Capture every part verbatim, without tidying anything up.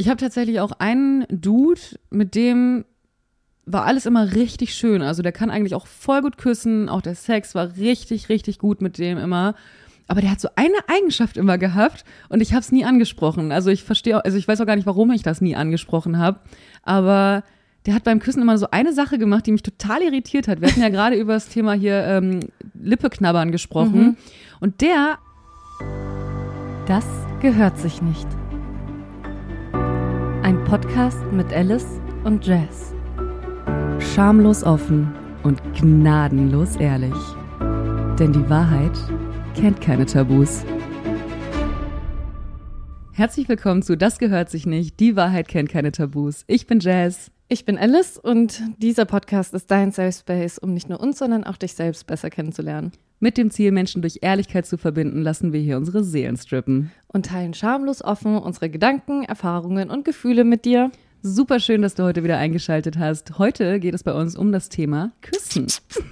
Ich habe tatsächlich auch einen Dude, mit dem war alles immer richtig schön. Also der kann eigentlich auch voll gut küssen. Auch der Sex war richtig, richtig gut mit dem immer. Aber der hat so eine Eigenschaft immer gehabt und ich habe es nie angesprochen. Also ich verstehe, also ich weiß auch gar nicht, warum ich das nie angesprochen habe. Aber der hat beim Küssen immer so eine Sache gemacht, die mich total irritiert hat. Wir hatten ja gerade über das Thema hier ähm, Lippe knabbern gesprochen. Mhm. Und der... Das gehört sich nicht. Ein Podcast mit Alice und Jazz. Schamlos offen und gnadenlos ehrlich. Denn die Wahrheit kennt keine Tabus. Herzlich willkommen zu Das gehört sich nicht. Die Wahrheit kennt keine Tabus. Ich bin Jazz. Ich bin Alice und dieser Podcast ist dein Safe Space, um nicht nur uns, sondern auch dich selbst besser kennenzulernen. Mit dem Ziel, Menschen durch Ehrlichkeit zu verbinden, lassen wir hier unsere Seelen strippen. Und teilen schamlos offen unsere Gedanken, Erfahrungen und Gefühle mit dir. Super schön, dass du heute wieder eingeschaltet hast. Heute geht es bei uns um das Thema Küssen.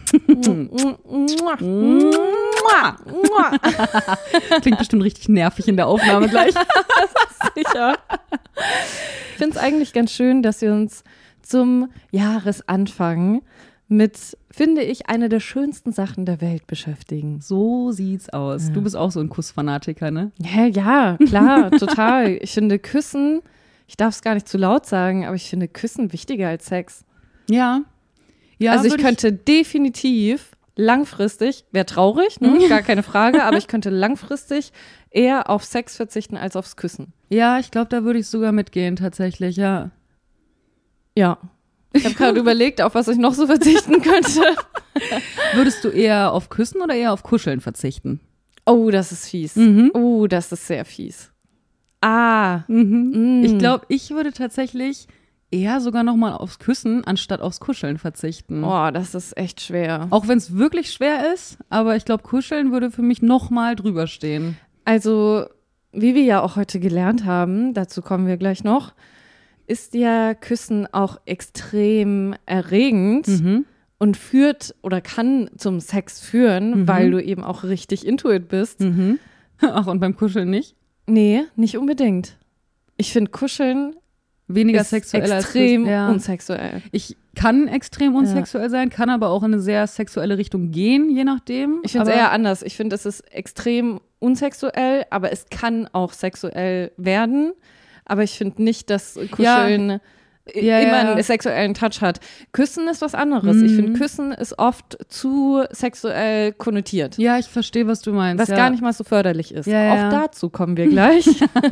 Klingt bestimmt richtig nervig in der Aufnahme gleich. Sicher. Ich finde es eigentlich ganz schön, dass wir uns zum Jahresanfang mit, finde ich, einer der schönsten Sachen der Welt beschäftigen. So sieht's aus. Ja. Du bist auch so ein Kussfanatiker, ne? Ja, ja, klar, total. Ich finde Küssen, ich darf es gar nicht zu laut sagen, aber ich finde Küssen wichtiger als Sex. Ja. ja also ich könnte ich definitiv langfristig, wäre traurig, ne? Gar keine Frage, aber ich könnte langfristig eher auf Sex verzichten als aufs Küssen. Ja, ich glaube, da würde ich sogar mitgehen, tatsächlich, ja. Ja. Ich habe gerade überlegt, auf was ich noch so verzichten könnte. Würdest du eher auf Küssen oder eher auf Kuscheln verzichten? Oh, das ist fies. Mhm. Oh, das ist sehr fies. Ah. Mhm. Mm. Ich glaube, ich würde tatsächlich eher sogar noch mal aufs Küssen anstatt aufs Kuscheln verzichten. Oh, das ist echt schwer. Auch wenn es wirklich schwer ist, aber ich glaube, Kuscheln würde für mich noch mal drüber stehen. Also, wie wir ja auch heute gelernt haben, dazu kommen wir gleich noch, ist ja Küssen auch extrem erregend mhm. und führt oder kann zum Sex führen, mhm. weil du eben auch richtig into it bist. Mhm. Ach, und beim Kuscheln nicht? Nee, nicht unbedingt. Ich finde Kuscheln weniger ist sexuell extrem als ja. unsexuell. Ich kann extrem unsexuell ja. sein, kann aber auch in eine sehr sexuelle Richtung gehen, je nachdem. Ich finde es eher anders. Ich finde, es ist extrem unsexuell, aber es kann auch sexuell werden. Aber ich finde nicht, dass Kuscheln ja. Ja, immer ja. einen sexuellen Touch hat. Küssen ist was anderes. Mhm. Ich finde, Küssen ist oft zu sexuell konnotiert. Ja, ich verstehe, was du meinst. Was ja. gar nicht mal so förderlich ist. Ja, Auch ja. dazu kommen wir gleich.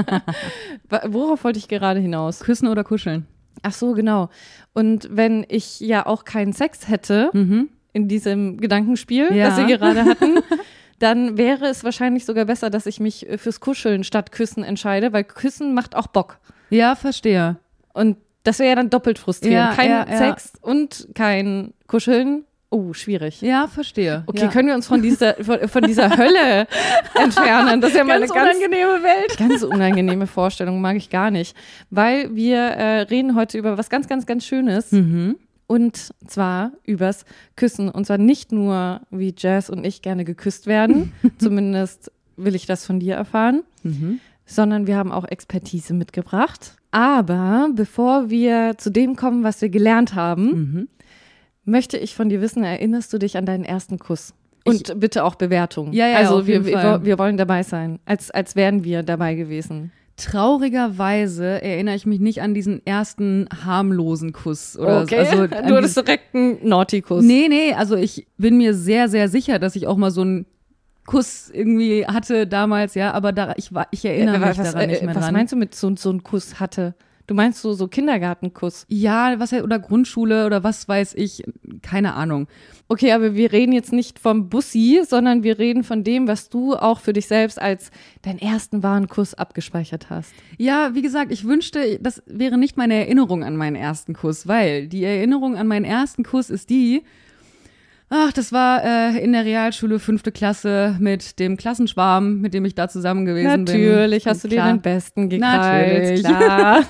Worauf wollte ich gerade hinaus? Küssen oder kuscheln? Ach so, genau. Und wenn ich ja auch keinen Sex hätte mhm. in diesem Gedankenspiel, ja. das wir gerade hatten, dann wäre es wahrscheinlich sogar besser, dass ich mich fürs Kuscheln statt Küssen entscheide, weil Küssen macht auch Bock. Ja, verstehe. Und das wäre ja dann doppelt frustrierend. Ja, kein ja, ja. Sex und kein Kuscheln. Oh, schwierig. Ja, verstehe. Okay, ja. können wir uns von dieser, von, von dieser Hölle entfernen? Das ist ja mal ganz eine ganz unangenehme Welt. Ganz unangenehme Vorstellung, mag ich gar nicht. Weil wir äh, reden heute über was ganz, ganz, ganz Schönes. Mhm. Und zwar übers Küssen. Und zwar nicht nur, wie Jazz und ich gerne geküsst werden. Zumindest will ich das von dir erfahren. Mhm. Sondern wir haben auch Expertise mitgebracht. Aber bevor wir zu dem kommen, was wir gelernt haben, mhm. möchte ich von dir wissen, erinnerst du dich an deinen ersten Kuss? Und ich, bitte auch Bewertung. Ja, ja, also auf wir, jeden Fall. wir, wir wollen dabei sein, als, als wären wir dabei gewesen. Traurigerweise erinnere ich mich nicht an diesen ersten harmlosen Kuss. Oder okay, also du hattest direkt einen Naughty-Kuss. Nee, nee, also ich bin mir sehr, sehr sicher, dass ich auch mal so einen Kuss irgendwie hatte damals, ja, aber da, ich, war, ich erinnere ja, mich was, daran nicht äh, mehr was dran. Was meinst du mit so, so einem Kuss hatte? Du meinst so, so Kindergartenkuss? Ja, was oder Grundschule oder was weiß ich, keine Ahnung. Okay, aber wir reden jetzt nicht vom Bussi, sondern wir reden von dem, was du auch für dich selbst als deinen ersten wahren Kuss abgespeichert hast. Ja, wie gesagt, ich wünschte, das wäre nicht meine Erinnerung an meinen ersten Kuss, weil die Erinnerung an meinen ersten Kuss ist die, ach, das war äh, in der Realschule fünfte Klasse mit dem Klassenschwarm, mit dem ich da zusammen gewesen bin. Natürlich hast du dir den Besten gekrallt. Natürlich. Klar.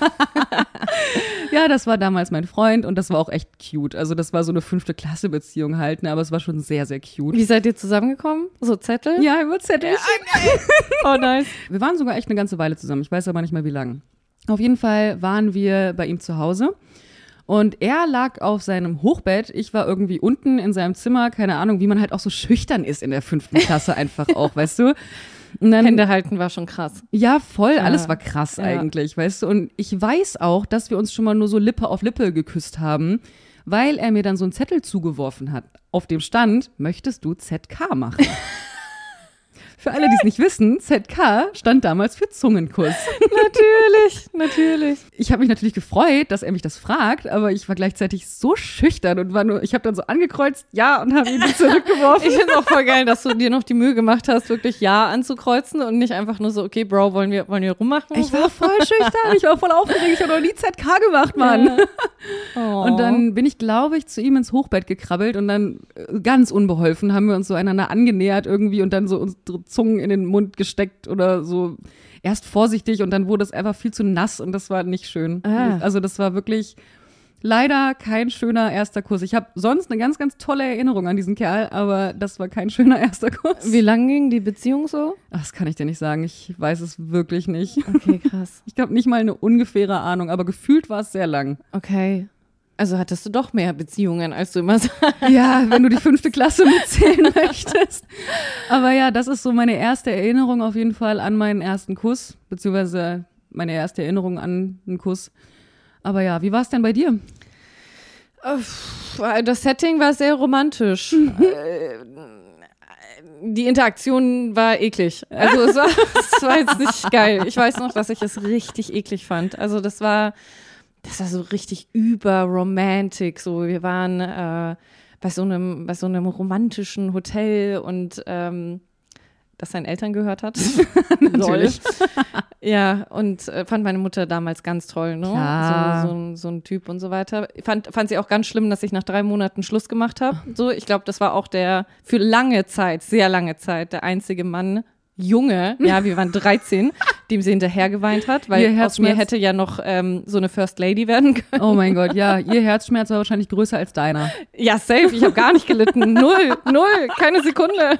Ja, das war damals mein Freund und das war auch echt cute. Also das war so eine fünfte Klasse Beziehung halt, ne, aber es war schon sehr, sehr cute. Wie seid ihr zusammengekommen? So Zettel? Ja, über Zettel. Oh, nice. Wir waren sogar echt eine ganze Weile zusammen. Ich weiß aber nicht mehr, wie lang. Auf jeden Fall waren wir bei ihm zu Hause und er lag auf seinem Hochbett. Ich war irgendwie unten in seinem Zimmer, keine Ahnung, wie man halt auch so schüchtern ist in der fünften Klasse einfach auch, weißt du. Und dann, Hände halten war schon krass. Ja, voll, Ja. alles war krass Ja. eigentlich, weißt du. Und ich weiß auch, dass wir uns schon mal nur so Lippe auf Lippe geküsst haben, weil er mir dann so einen Zettel zugeworfen hat. Auf dem stand, möchtest du Z K machen? Für alle, die es nicht wissen, Z K stand damals für Zungenkuss. Natürlich, natürlich. Ich habe mich natürlich gefreut, dass er mich das fragt, aber ich war gleichzeitig so schüchtern und war nur, ich habe dann so angekreuzt, ja, und habe ihn zurückgeworfen. Ich finde es auch voll geil, dass du dir noch die Mühe gemacht hast, wirklich Ja anzukreuzen und nicht einfach nur so, okay, Bro, wollen wir, wollen wir rummachen? Ich war voll schüchtern, ich war voll aufgeregt, ich habe noch nie Z K gemacht, Mann. Ja. Oh. Und dann bin ich, glaube ich, zu ihm ins Hochbett gekrabbelt und dann äh, ganz unbeholfen haben wir uns so einander angenähert irgendwie und dann so unsere Zungen in den Mund gesteckt oder so erst vorsichtig und dann wurde es einfach viel zu nass und das war nicht schön. Ah. Also das war wirklich leider kein schöner erster Kuss. Ich habe sonst eine ganz, ganz tolle Erinnerung an diesen Kerl, aber das war kein schöner erster Kuss. Wie lang ging die Beziehung so? Ach, das kann ich dir nicht sagen. Ich weiß es wirklich nicht. Okay, krass. Ich habe nicht mal eine ungefähre Ahnung, aber gefühlt war es sehr lang. Okay. Also hattest du doch mehr Beziehungen, als du immer sagst. Ja, wenn du die fünfte Klasse mitzählen möchtest. Aber ja, das ist so meine erste Erinnerung auf jeden Fall an meinen ersten Kuss, beziehungsweise meine erste Erinnerung an einen Kuss. Aber ja, wie war es denn bei dir? Das Setting war sehr romantisch. Äh, Die Interaktion war eklig. Also es war, es war jetzt nicht geil. Ich weiß noch, dass ich es richtig eklig fand. Also das war, das war so richtig überromantic. So, wir waren äh, bei so einem, bei so einem romantischen Hotel und ähm, das seinen Eltern gehört hat. Natürlich. Ja, und äh, fand meine Mutter damals ganz toll, ne? Klar. So, so, ein- so ein Typ und so weiter. Fand, fand sie auch ganz schlimm, dass ich nach drei Monaten Schluss gemacht habe. So, ich glaube, das war auch der für lange Zeit, sehr lange Zeit, der einzige Mann, Junge, ja, wir waren dreizehn, dem sie hinterher geweint hat, Ihr weil aus Herzschmerz. mir hätte ja noch ähm, so eine First Lady werden können. Oh mein Gott, ja, ihr Herzschmerz war wahrscheinlich größer als deiner. Ja, safe, ich habe gar nicht gelitten. Null, null, keine Sekunde.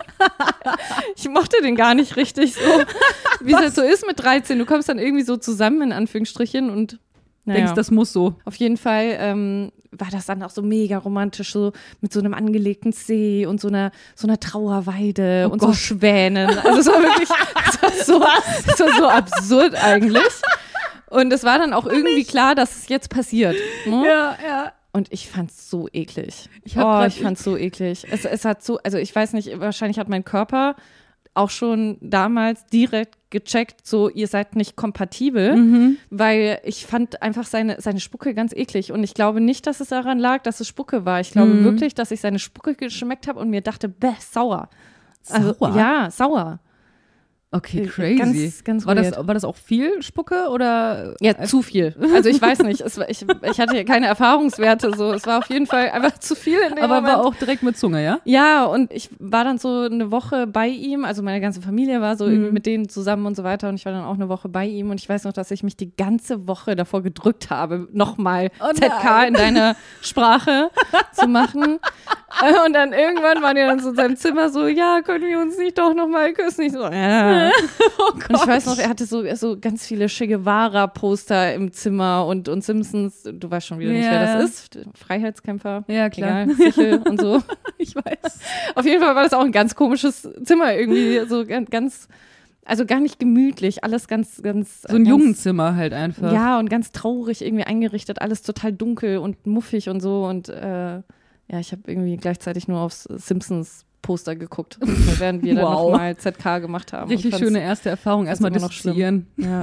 Ich mochte den gar nicht richtig so. Wie es halt so ist mit dreizehn. Du kommst dann irgendwie so zusammen, in Anführungsstrichen, und naja. Denkst, das muss so. Auf jeden Fall ähm, war das dann auch so mega romantisch, so mit so einem angelegten See und so einer, so einer Trauerweide Oh und Gott. so Schwänen. Also es war wirklich es war so, es war so absurd eigentlich. Und es war dann auch irgendwie klar, dass es jetzt passiert. Ne? Ja, ja. Und ich fand's so eklig. Ich hab oh, grad- ich fand's so eklig. Es, es hat so, also ich weiß nicht, wahrscheinlich hat mein Körper auch schon damals direkt gecheckt, so ihr seid nicht kompatibel, Mhm. weil ich fand einfach seine, seine Spucke ganz eklig und ich glaube nicht, dass es daran lag, dass es Spucke war. Ich glaube Mhm. wirklich, dass ich seine Spucke geschmeckt habe und mir dachte, bäh, sauer. Also, Sauer? ja, sauer. Okay, Äh, crazy. ganz- ganz war, das, weird. war das auch viel Spucke oder? Ja, zu viel. Also ich weiß nicht, es war, ich, ich hatte ja keine Erfahrungswerte, so. Es war auf jeden Fall einfach zu viel in dem Aber Moment. war auch direkt mit Zunge, ja? Ja, und ich war dann so eine Woche bei ihm, also meine ganze Familie war so Mhm. irgendwie mit denen zusammen und so weiter und ich war dann auch eine Woche bei ihm und ich weiß noch, dass ich mich die ganze Woche davor gedrückt habe, nochmal Oh Z K nein. in deiner Sprache zu machen. Äh, Und dann irgendwann waren die dann so in seinem Zimmer so, ja, können wir uns nicht doch nochmal küssen? Ich so, ja. Oh Und ich weiß noch, er hatte so, so ganz viele Che Guevara-Poster im Zimmer und, und Simpsons, du weißt schon wieder nicht, wer Ja. das ist. Freiheitskämpfer. Ja, klar. Egal, Sichel und so. Ich weiß. Auf jeden Fall war das auch ein ganz komisches Zimmer irgendwie, so gan- ganz, also gar nicht gemütlich, alles ganz, ganz. So ein ganz, Jungenzimmer halt einfach. Ja, und ganz traurig irgendwie eingerichtet, alles total dunkel und muffig und so und äh, ja, ich habe irgendwie gleichzeitig nur aufs Simpsons Poster geguckt, während wir dann Wow. nochmal Z K gemacht haben. Richtig Und fand's- schöne erste Erfahrung. Erstmal immer noch schlimm. dissoziieren. Ja.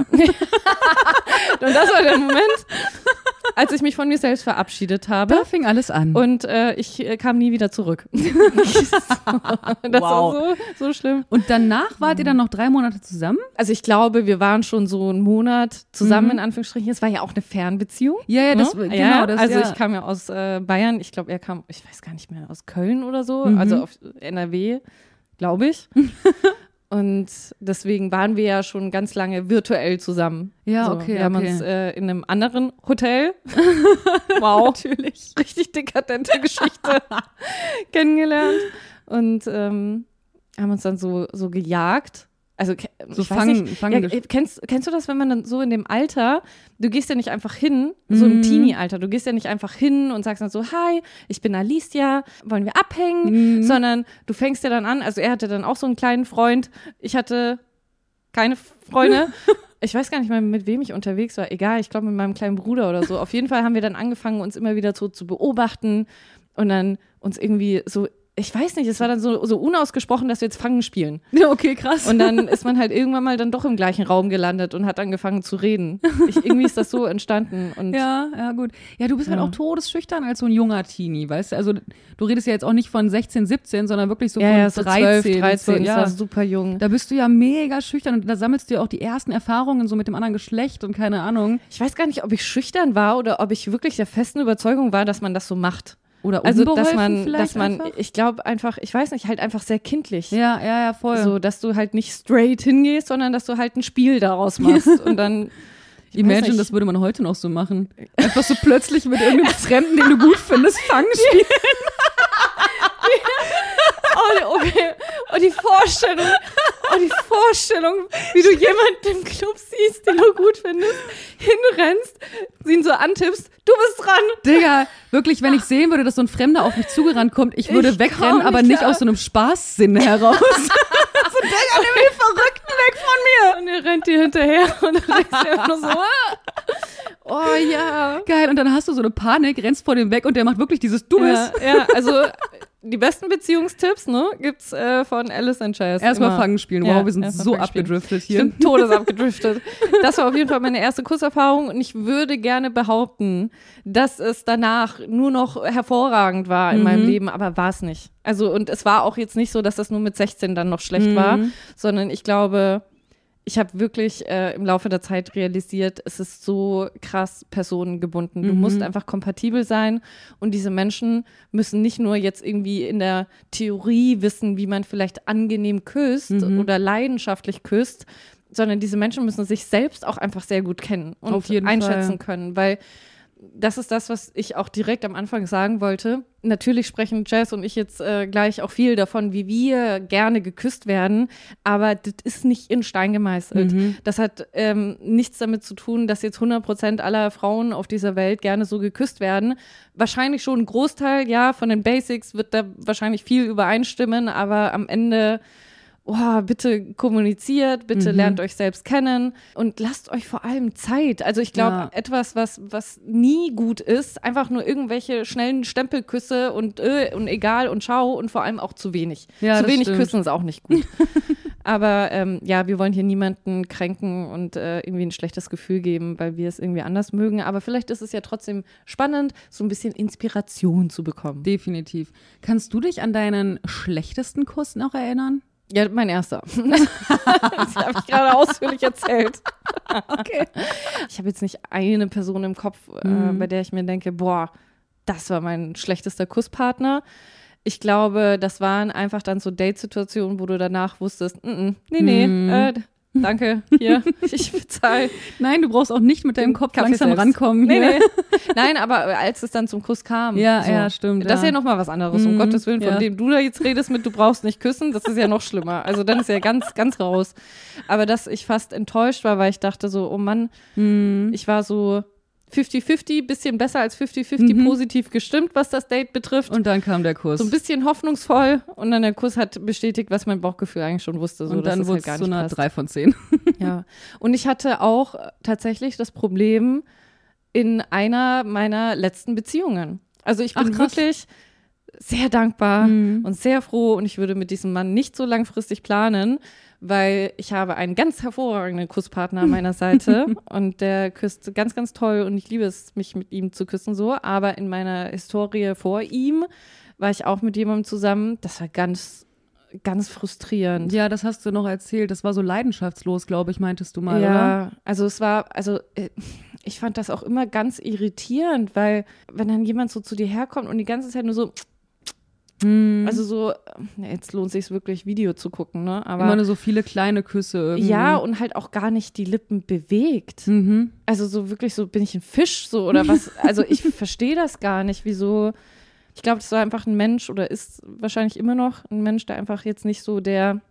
Und das war der Moment, als ich mich von mir selbst verabschiedet habe. Da fing alles an. Und äh, ich äh, kam nie wieder zurück. das Wow. war so, so schlimm. Und danach wart ihr dann noch drei Monate zusammen? Also ich glaube, wir waren schon so einen Monat zusammen, Mhm. in Anführungsstrichen. Es war ja auch eine Fernbeziehung. Ja, ja, das, ne? genau. ja, das, also ja. ich kam ja aus äh, Bayern. Ich glaube, er kam, ich weiß gar nicht mehr, aus Köln oder so. Mhm. Also auf N R W, glaube ich. Und deswegen waren wir ja schon ganz lange virtuell zusammen. Ja, so, okay, Wir haben okay. uns äh, in einem anderen Hotel, wow, Natürlich. richtig dekadente Geschichte, kennengelernt. Und ähm, haben uns dann so, so gejagt. Also so ich weiß fangen, nicht, fangen ja, kennst, kennst du das, wenn man dann so in dem Alter, du gehst ja nicht einfach hin, so im Mhm. Teenie-Alter, du gehst ja nicht einfach hin und sagst dann so, hi, ich bin Alicia, wollen wir abhängen? Mhm. Sondern du fängst ja dann an, also er hatte dann auch so einen kleinen Freund, ich hatte keine Freunde. Ich weiß gar nicht mehr, mit wem ich unterwegs war. Egal, ich glaube mit meinem kleinen Bruder oder so. Auf jeden Fall haben wir dann angefangen, uns immer wieder so zu beobachten und dann uns irgendwie so, ich weiß nicht, es war dann so, so unausgesprochen, dass wir jetzt Fangen spielen. Ja, okay, krass. Und dann ist man halt irgendwann mal dann doch im gleichen Raum gelandet und hat angefangen zu reden. Ich, irgendwie ist das so entstanden. Und ja, ja, gut. Ja, du bist halt Ja. auch todesschüchtern als so ein junger Teenie, weißt du? Also du redest ja jetzt auch nicht von sechzehn, siebzehn, sondern wirklich so ja, von ja, so dreizehn. zwölf, dreizehn, so, das ja. war super jung. Da bist du ja mega schüchtern und da sammelst du ja auch die ersten Erfahrungen so mit dem anderen Geschlecht und keine Ahnung. Ich weiß gar nicht, ob ich schüchtern war oder ob ich wirklich der festen Überzeugung war, dass man das so macht. Oder Also, unbeholfen dass man, vielleicht dass man, einfach? ich glaube einfach, ich weiß nicht, halt einfach sehr kindlich. Ja, ja, ja, voll. So, dass du halt nicht straight hingehst, sondern dass du halt ein Spiel daraus machst. Und dann. ich weiß Imagine, nicht. das würde man heute noch so machen. Einfach so plötzlich mit irgendeinem Fremden, den du gut findest, Fangen spielen. Oh, okay. Und die Vorstellung, oh, die Vorstellung, wie du jemanden im Club siehst, den du gut findest, hinrennst, ihn so antippst, du bist dran. Digga, wirklich, wenn ich sehen würde, dass so ein Fremder auf mich zugerannt kommt, ich würde Ich wegrennen, komm aber nicht nicht klar. aus so einem Spaßsinn heraus. so, Digga, nimm die Verrückten weg von mir. Und er rennt dir hinterher und dann denkst du einfach nur so, ah. Oh ja. Geil, und dann hast du so eine Panik, rennst vor dem weg und der macht wirklich dieses Du Ja, bist. ja, also die besten Beziehungstipps, ne, gibt's äh, von Alice and Chess. Erstmal immer. Fangen spielen. Wow, Ja, wir sind erstmal so Fangen spielen. abgedriftet Ich hier. bin todesabgedriftet. Das war auf jeden Fall meine erste Kusserfahrung und ich würde gerne behaupten, dass es danach nur noch hervorragend war in Mhm. meinem Leben, aber war es nicht. Also und es war auch jetzt nicht so, dass das nur mit sechzehn dann noch schlecht Mhm. war, sondern ich glaube, ich habe wirklich äh, im Laufe der Zeit realisiert, es ist so krass personengebunden. Du Mhm. musst einfach kompatibel sein und diese Menschen müssen nicht nur jetzt irgendwie in der Theorie wissen, wie man vielleicht angenehm küsst Mhm. oder leidenschaftlich küsst, sondern diese Menschen müssen sich selbst auch einfach sehr gut kennen und Auf jeden einschätzen Fall. können, weil das ist das, was ich auch direkt am Anfang sagen wollte. Natürlich sprechen Jess und ich jetzt äh, gleich auch viel davon, wie wir gerne geküsst werden, aber das ist nicht in Stein gemeißelt. Mhm. Das hat ähm, nichts damit zu tun, dass jetzt hundert Prozent aller Frauen auf dieser Welt gerne so geküsst werden. Wahrscheinlich schon ein Großteil, ja, von den Basics wird da wahrscheinlich viel übereinstimmen, aber am Ende oh, bitte kommuniziert, bitte Mhm. lernt euch selbst kennen und lasst euch vor allem Zeit. Also ich glaube, Ja. etwas, was, was nie gut ist, einfach nur irgendwelche schnellen Stempelküsse und, äh, und egal und ciao und vor allem auch zu wenig. Ja, zu das wenig stimmt. küssen ist auch nicht gut. Aber ähm, ja, wir wollen hier niemanden kränken und äh, irgendwie ein schlechtes Gefühl geben, weil wir es irgendwie anders mögen. Aber vielleicht ist es ja trotzdem spannend, so ein bisschen Inspiration zu bekommen. Definitiv. Kannst du dich an deinen schlechtesten Kuss noch erinnern? Ja, mein erster. Das habe ich gerade ausführlich erzählt. Okay. Ich habe jetzt nicht eine Person im Kopf, äh, Mhm. bei der ich mir denke, boah, das war mein schlechtester Kusspartner. Ich glaube, das waren einfach dann so Date-Situationen, wo du danach wusstest, mm -mm, nee, nee, Mhm. äh, danke, hier, ich bezahle. Nein, du brauchst auch nicht mit deinem Kopf Kaffee langsam selbst. rankommen. Nee, hier. nee. Nein, aber als es dann zum Kuss kam. Ja, so, ja, stimmt. Das ist ja. ja nochmal was anderes, um Mhm, Gottes Willen, von ja. dem du da jetzt redest mit, du brauchst nicht küssen, das ist ja noch schlimmer. Also dann ist ja ganz, ganz raus. Aber dass ich fast enttäuscht war, weil ich dachte so, oh Mann, Mhm. ich war so fünfzig fünfzig, bisschen besser als fünfzig fünfzig Mhm. positiv gestimmt, was das Date betrifft. Und dann kam der Kuss. so ein bisschen hoffnungsvoll und dann der Kuss hat bestätigt, was mein Bauchgefühl eigentlich schon wusste. So, und dass dann es wurde halt gar es so nicht eine passt. drei von zehn. Ja. Und ich hatte auch äh, tatsächlich das Problem in einer meiner letzten Beziehungen. Also ich bin Ach, krass. wirklich sehr dankbar Mhm. und sehr froh und ich würde mit diesem Mann nicht so langfristig planen, weil ich habe einen ganz hervorragenden Kusspartner an meiner Seite und der küsst ganz, ganz toll und ich liebe es, mich mit ihm zu küssen so, aber in meiner Historie vor ihm war ich auch mit jemandem zusammen, das war ganz, ganz frustrierend. Ja, das hast du noch erzählt. Das war so leidenschaftslos, glaube ich, meintest du mal, oder? Ja, also es war, also äh, ich fand das auch immer ganz irritierend, weil wenn dann jemand so zu dir herkommt und die ganze Zeit nur so, Mhm. also so, äh, jetzt lohnt sich wirklich Video zu gucken, ne? Aber Immer nur so viele kleine Küsse irgendwie. ja, und halt auch gar nicht die Lippen bewegt. Mhm. Also so wirklich so, bin ich ein Fisch so oder was? Also ich verstehe das gar nicht, wieso. Ich glaube, das war einfach ein Mensch oder ist wahrscheinlich immer noch ein Mensch, der einfach jetzt nicht so der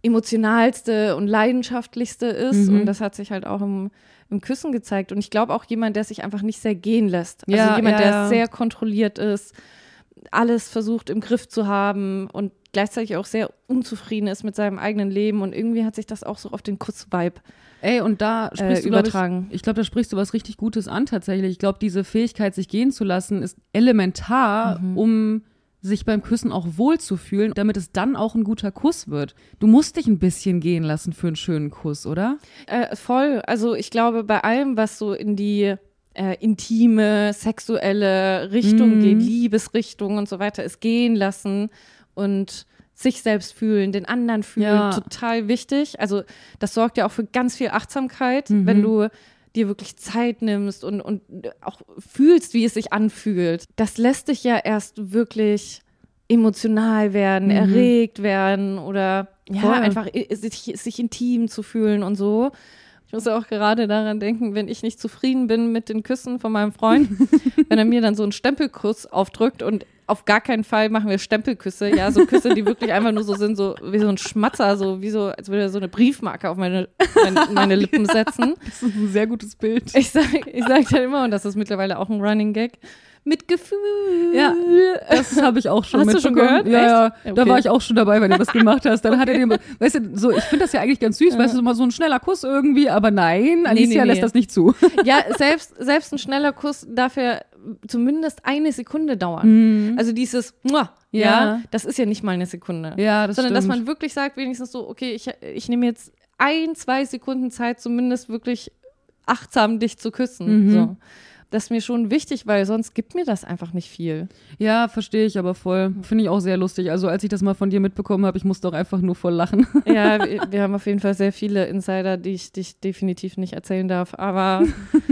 emotionalste und leidenschaftlichste ist. Mhm. Und das hat sich halt auch im, im Küssen gezeigt. Und ich glaube auch jemand, der sich einfach nicht sehr gehen lässt. Also Ja, jemand, ja, der ja. sehr kontrolliert ist, alles versucht im Griff zu haben und gleichzeitig auch sehr unzufrieden ist mit seinem eigenen Leben. Und irgendwie hat sich das auch so auf den Kuss-Vibe Ey, und da äh, sprichst du, glaub übertragen. Ich, ich glaube, da sprichst du was richtig Gutes an tatsächlich. Ich glaube, diese Fähigkeit, sich gehen zu lassen, ist elementar, Mhm. um sich beim Küssen auch wohlzufühlen, damit es dann auch ein guter Kuss wird. Du musst dich ein bisschen gehen lassen für einen schönen Kuss, oder? Äh, voll. Also ich glaube, bei allem, was so in die äh, intime, sexuelle Richtung Mhm. geht, Liebesrichtung und so weiter, ist gehen lassen und sich selbst fühlen, den anderen fühlen, Ja. total wichtig. Also das sorgt ja auch für ganz viel Achtsamkeit, Mhm. wenn du dir wirklich Zeit nimmst und, und auch fühlst, wie es sich anfühlt. Das lässt dich ja erst wirklich emotional werden, Mhm. erregt werden oder ja, Voll. einfach i- sich, sich intim zu fühlen und so. Ich muss ja auch gerade daran denken, wenn ich nicht zufrieden bin mit den Küssen von meinem Freund, wenn er mir dann so einen Stempelkuss aufdrückt und auf gar keinen Fall machen wir Stempelküsse, ja, so Küsse, die wirklich einfach nur so sind, so wie so ein Schmatzer, so wie so, als würde er so eine Briefmarke auf meine, meine, meine Lippen setzen. Das ist ein sehr gutes Bild. Ich sag, ich sag dann immer, und das ist mittlerweile auch ein Running Gag, mit Gefühl. Ja, das habe ich auch schon Hast du schon mitbekommen. gehört? Ja, ja, Echt? da Okay. war ich auch schon dabei, wenn du das gemacht hast. Dann hat er den, weißt du, so, ich finde das ja eigentlich ganz süß, Ja. weißt du, mal so ein schneller Kuss irgendwie, aber nein, Alicia nee, nee. lässt das nicht zu. Ja, selbst, selbst ein schneller Kuss darf ja zumindest eine Sekunde dauern. Also dieses, Mua, ja. Ja. das ist ja nicht mal eine Sekunde. Ja, das Sondern stimmt. dass man wirklich sagt, wenigstens so, okay, ich, ich nehme jetzt ein, zwei Sekunden Zeit, zumindest wirklich achtsam dich zu küssen. Mhm. So. Das ist mir schon wichtig, weil sonst gibt mir das einfach nicht viel. Ja, verstehe ich aber voll. Finde ich auch sehr lustig. Also als ich das mal von dir mitbekommen habe, ich musste auch einfach nur voll lachen. Ja, wir, wir haben auf jeden Fall sehr viele Insider, die ich, die ich definitiv nicht erzählen darf. Aber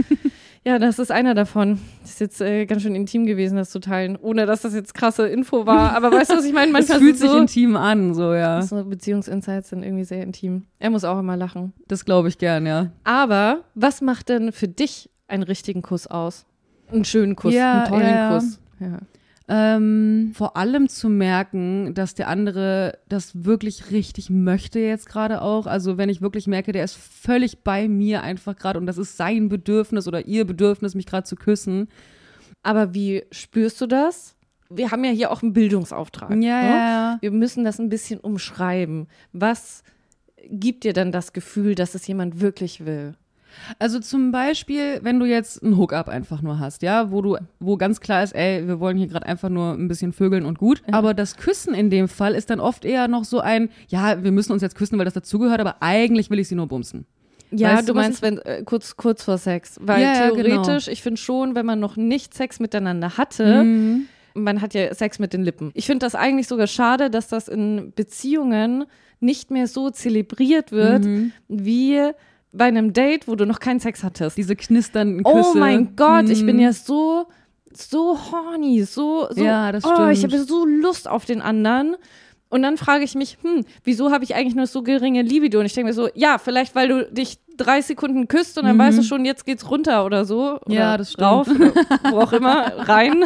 ja, das ist einer davon. Das ist jetzt äh, ganz schön intim gewesen, das zu teilen, ohne dass das jetzt krasse Info war. Aber weißt du, was ich meine? Es Manchmal fühlt sind sich so, intim an, so ja. so Beziehungsinsights sind irgendwie sehr intim. Er muss auch immer lachen. Das glaube ich gern, ja. Aber was macht denn für dich einen richtigen Kuss aus? Einen schönen Kuss, Ja, einen tollen ja. Kuss. Ja. Ähm, vor allem zu merken, dass der andere das wirklich richtig möchte jetzt gerade auch. Also wenn ich wirklich merke, der ist völlig bei mir einfach gerade und das ist sein Bedürfnis oder ihr Bedürfnis, mich gerade zu küssen. Aber wie spürst du das? Wir haben ja hier auch einen Bildungsauftrag. Ja, ne? ja, ja. Wir müssen das ein bisschen umschreiben. Was gibt dir dann das Gefühl, dass es jemand wirklich will? Also zum Beispiel, wenn du jetzt einen Hookup einfach nur hast, ja, wo du, wo ganz klar ist, ey, wir wollen hier gerade einfach nur ein bisschen vögeln und gut. Aber das Küssen in dem Fall ist dann oft eher noch so ein, ja, wir müssen uns jetzt küssen, weil das dazugehört, aber eigentlich will ich sie nur bumsen. Ja, Weißt du du, was meinst, ich- wenn äh, kurz, kurz vor Sex. Weil Ja, ja, theoretisch, genau. ich finde schon, wenn man noch nicht Sex miteinander hatte, Mhm. man hat ja Sex mit den Lippen. Ich finde das eigentlich sogar schade, dass das in Beziehungen nicht mehr so zelebriert wird, Mhm. wie bei einem Date, wo du noch keinen Sex hattest. Diese knisternden Küsse. Oh mein Gott, ich bin Mhm. ja so, so horny, so, so, Ja, das oh, ich stimmt. habe so Lust auf den anderen. Und dann frage ich mich, hm, wieso habe ich eigentlich nur so geringe Libido? Und ich denke mir so, ja, vielleicht, weil du dich drei Sekunden küsst und dann Mhm. weißt du schon, jetzt geht's runter oder so. Oder Ja, das stimmt. rauf, oder wo auch immer, rein.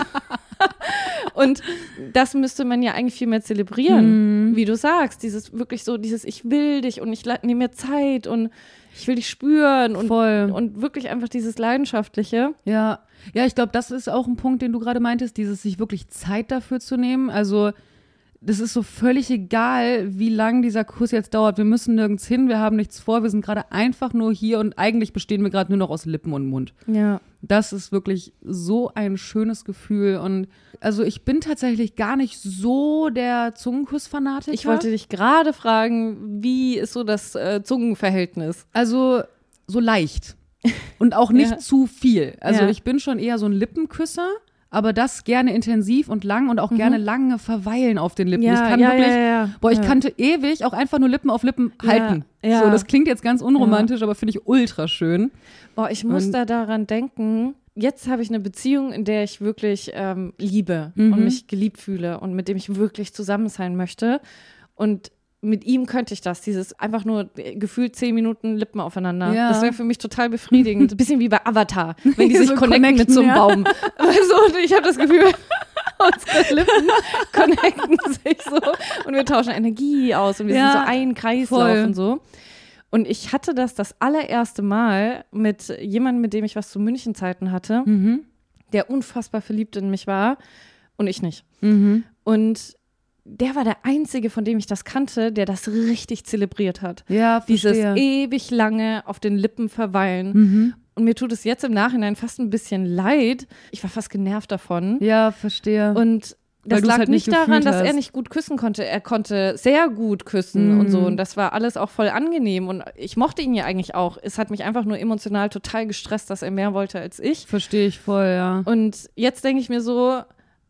Und das müsste man ja eigentlich viel mehr zelebrieren, Mhm. wie du sagst. Dieses wirklich so, dieses ich will dich und ich la- nehme mir Zeit und ich will dich spüren und, Voll. und wirklich einfach dieses Leidenschaftliche. Ja, ja, ich glaube, das ist auch ein Punkt, den du gerade meintest, dieses sich wirklich Zeit dafür zu nehmen. Also das ist so völlig egal, wie lang dieser Kuss jetzt dauert. Wir müssen nirgends hin, wir haben nichts vor, wir sind gerade einfach nur hier und eigentlich bestehen wir gerade nur noch aus Lippen und Mund. Ja. Das ist wirklich so ein schönes Gefühl und also ich bin tatsächlich gar nicht so der Zungenkuss-Fanatiker. Ich wollte dich gerade fragen, wie ist so das äh, Zungenverhältnis? Also so leicht und auch nicht Ja. zu viel. Also Ja. ich bin schon eher so ein Lippenküsser, aber das gerne intensiv und lang und auch gerne lange verweilen auf den Lippen. ich kann wirklich, ja. boah, ich ja. kannte ewig auch einfach nur Lippen auf Lippen Ja, halten. ja. So, das klingt jetzt ganz unromantisch, aber finde ich ultra schön. Boah, ich muss Und- da daran denken, jetzt habe ich eine Beziehung, in der ich wirklich ähm, liebe Mhm. und mich geliebt fühle und mit dem ich wirklich zusammen sein möchte. Und mit ihm könnte ich das, dieses einfach nur äh, gefühlt zehn Minuten Lippen aufeinander. Ja. Das wäre für mich total befriedigend. Ein bisschen wie bei Avatar, wenn die sich So connecten mit connecten, so einem ja. Baum. Also, und ich habe das Gefühl, unsere Lippen connecten sich so und wir tauschen Energie aus und wir Ja, sind so ein Kreislauf voll. und so. Und ich hatte das das allererste Mal mit jemandem, mit dem ich was zu München-Zeiten hatte, Mhm. der unfassbar verliebt in mich war und ich nicht. Mhm. Und der war der Einzige, von dem ich das kannte, der das richtig zelebriert hat. Ja, Dieses verstehe. ewig lange auf den Lippen verweilen. Mhm. Und mir tut es jetzt im Nachhinein fast ein bisschen leid. Ich war fast genervt davon. Ja, verstehe. Und Weil das du's lag halt nicht nicht daran, gefühlt dass er hast. nicht gut küssen konnte. Er konnte sehr gut küssen Mhm. und so. Und das war alles auch voll angenehm. Und ich mochte ihn ja eigentlich auch. Es hat mich einfach nur emotional total gestresst, dass er mehr wollte als ich. Verstehe ich voll, ja. Und jetzt denke ich mir so,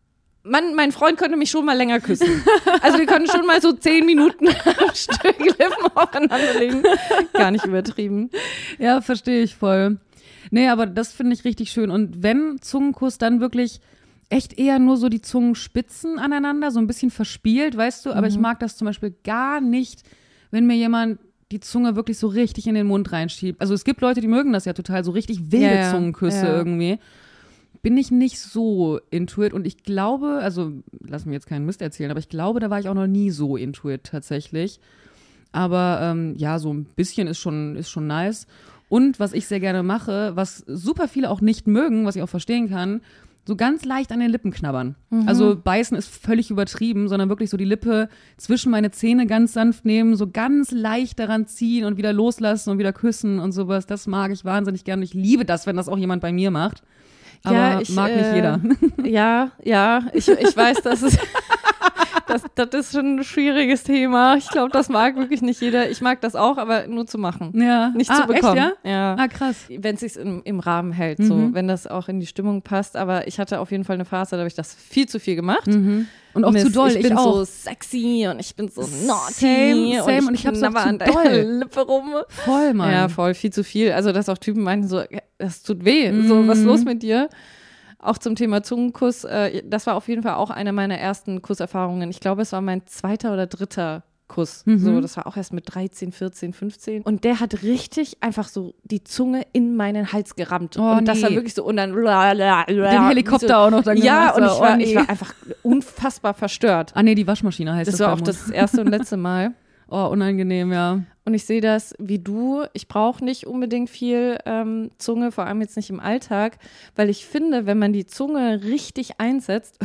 Mann, mein Freund könnte mich schon mal länger küssen. Also wir können schon mal so zehn Minuten am Stück Lippen aufeinander legen. Gar nicht übertrieben. Ja, verstehe ich voll. Nee, aber das finde ich richtig schön. Und wenn Zungenkuss, dann wirklich echt eher nur so die Zungenspitzen aneinander, so ein bisschen verspielt, weißt du? Aber ich mag das zum Beispiel gar nicht, wenn mir jemand die Zunge wirklich so richtig in den Mund reinschiebt. Also es gibt Leute, die mögen das ja total, so richtig wilde Ja, ja. Zungenküsse Ja. irgendwie. Bin ich nicht so into it. Und ich glaube, also lass mir jetzt keinen Mist erzählen, aber ich glaube, da war ich auch noch nie so into it tatsächlich. Aber ähm, ja, so ein bisschen ist schon, ist schon nice. Und was ich sehr gerne mache, was super viele auch nicht mögen, was ich auch verstehen kann, so ganz leicht an den Lippen knabbern. Also beißen ist völlig übertrieben, sondern wirklich so die Lippe zwischen meine Zähne ganz sanft nehmen, so ganz leicht daran ziehen und wieder loslassen und wieder küssen und sowas. Das mag ich wahnsinnig gerne. Ich liebe das, wenn das auch jemand bei mir macht. Aber Ja, ich, mag nicht äh, jeder. Ja, ja, ich, ich weiß, dass es das, das ist schon ein schwieriges Thema. Ich glaube, das mag wirklich nicht jeder. Ich mag das auch, aber nur zu machen. Ja. Nicht ah, zu bekommen. Echt, ja? Ja. Ah, krass. Wenn es sich im, im Rahmen hält, so, Mhm. wenn das auch in die Stimmung passt. Aber ich hatte auf jeden Fall eine Phase, da habe ich das viel zu viel gemacht. Mhm. Und auch Mist, zu doll, ich ich, bin auch. so sexy und ich bin so naughty Same, same, und und ich, ich hab's auch knabber zu an deiner doll. Lippe rum. Voll, Mann. Ja, voll, viel zu viel. Also, dass auch Typen meinten so, das tut weh, so, was ist los mit dir? Auch zum Thema Zungenkuss, äh, das war auf jeden Fall auch eine meiner ersten Kusserfahrungen. Ich glaube, es war mein zweiter oder dritter Kuss. Mhm. So, das war auch erst mit dreizehn, vierzehn, fünfzehn. Und der hat richtig einfach so die Zunge in meinen Hals gerammt. Oh, und das war nee. wirklich so, und dann Den Helikopter auch noch dann Ja, gemacht, und so, ich war, oh, nee. ich war einfach unfassbar verstört. Ah, nee, die Waschmaschine heißt das. Das war beim auch Mund. das erste und letzte Mal. Oh, unangenehm, ja. Und ich sehe das wie du. Ich brauche nicht unbedingt viel ähm, Zunge, vor allem jetzt nicht im Alltag, weil ich finde, wenn man die Zunge richtig einsetzt,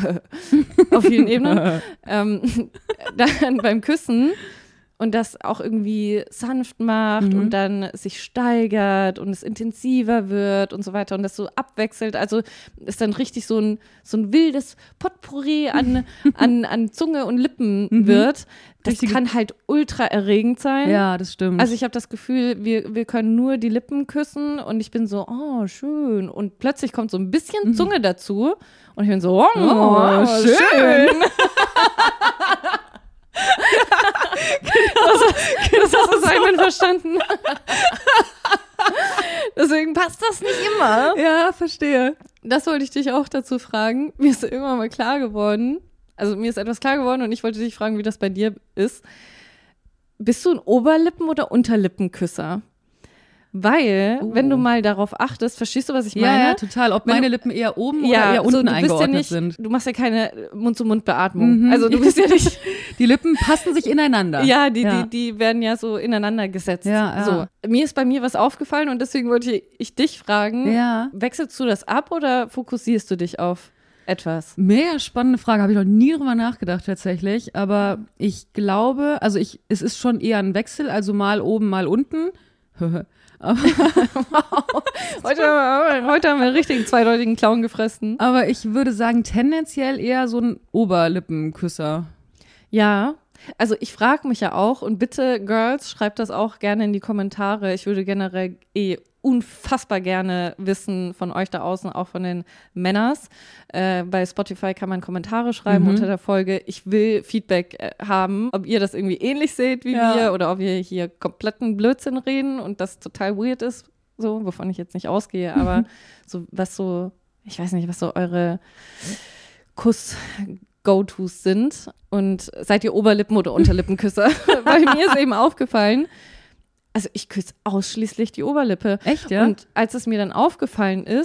auf vielen Ebenen, ähm, dann beim Küssen und das auch irgendwie sanft macht Mhm. und dann sich steigert und es intensiver wird und so weiter und das so abwechselt. Also ist dann richtig so ein, so ein wildes Potpourri an, an, an Zunge und Lippen Mhm. wird. Das Richtige- kann halt ultra erregend sein. Ja, das stimmt. Also ich habe das Gefühl, wir, wir können nur die Lippen küssen und ich bin so, oh, schön. Und plötzlich kommt so ein bisschen Zunge dazu und ich bin so, oh, Oh, schön. schön. Das, das hast du Simon verstanden. Deswegen passt das nicht immer. ja, verstehe. Das wollte ich dich auch dazu fragen. Mir ist irgendwann mal klar geworden, also mir ist etwas klar geworden und ich wollte dich fragen, wie das bei dir ist. Bist du ein Oberlippen- oder Unterlippenküsser? Weil, Oh. wenn du mal darauf achtest, verstehst du, was ich Ja, meine? ja, total. Ob Wenn meine du- Lippen eher oben Ja, oder eher so, unten du bist ja eingeordnet nicht, sind. du machst ja keine Mund-zu-Mund-Beatmung. Mhm. Also du bist ja nicht, Die Lippen passen sich ineinander. ja, die, Ja. Die, die werden ja so ineinander gesetzt. Ja, ja. So. Mir ist bei mir was aufgefallen und deswegen wollte ich, ich dich fragen, Ja. wechselst du das ab oder fokussierst du dich auf etwas? Mega spannende Frage, habe ich noch nie drüber nachgedacht tatsächlich, aber ich glaube, also ich, es ist schon eher ein Wechsel, also mal oben, mal unten. aber, Heute, haben wir- heute haben wir einen richtigen zweideutigen Clown gefressen. aber ich würde sagen, tendenziell eher so ein Oberlippenküsser. Ja, also ich frage mich ja auch und bitte, Girls, schreibt das auch gerne in die Kommentare. Ich würde generell eh unfassbar gerne wissen von euch da außen, auch von den Männers. Äh, bei Spotify kann man Kommentare schreiben Mhm. unter der Folge. Ich will Feedback äh, haben, ob ihr das irgendwie ähnlich seht wie Ja. wir oder ob wir hier kompletten Blödsinn reden und das total weird ist, so, wovon ich jetzt nicht ausgehe, aber so, was so, ich weiß nicht, was so eure Kuss Go-Tos sind und seid ihr Oberlippen- oder Unterlippenküsser? Bei mir ist eben aufgefallen, also ich küsse ausschließlich die Oberlippe. Echt, ja? Und als es mir dann aufgefallen ist,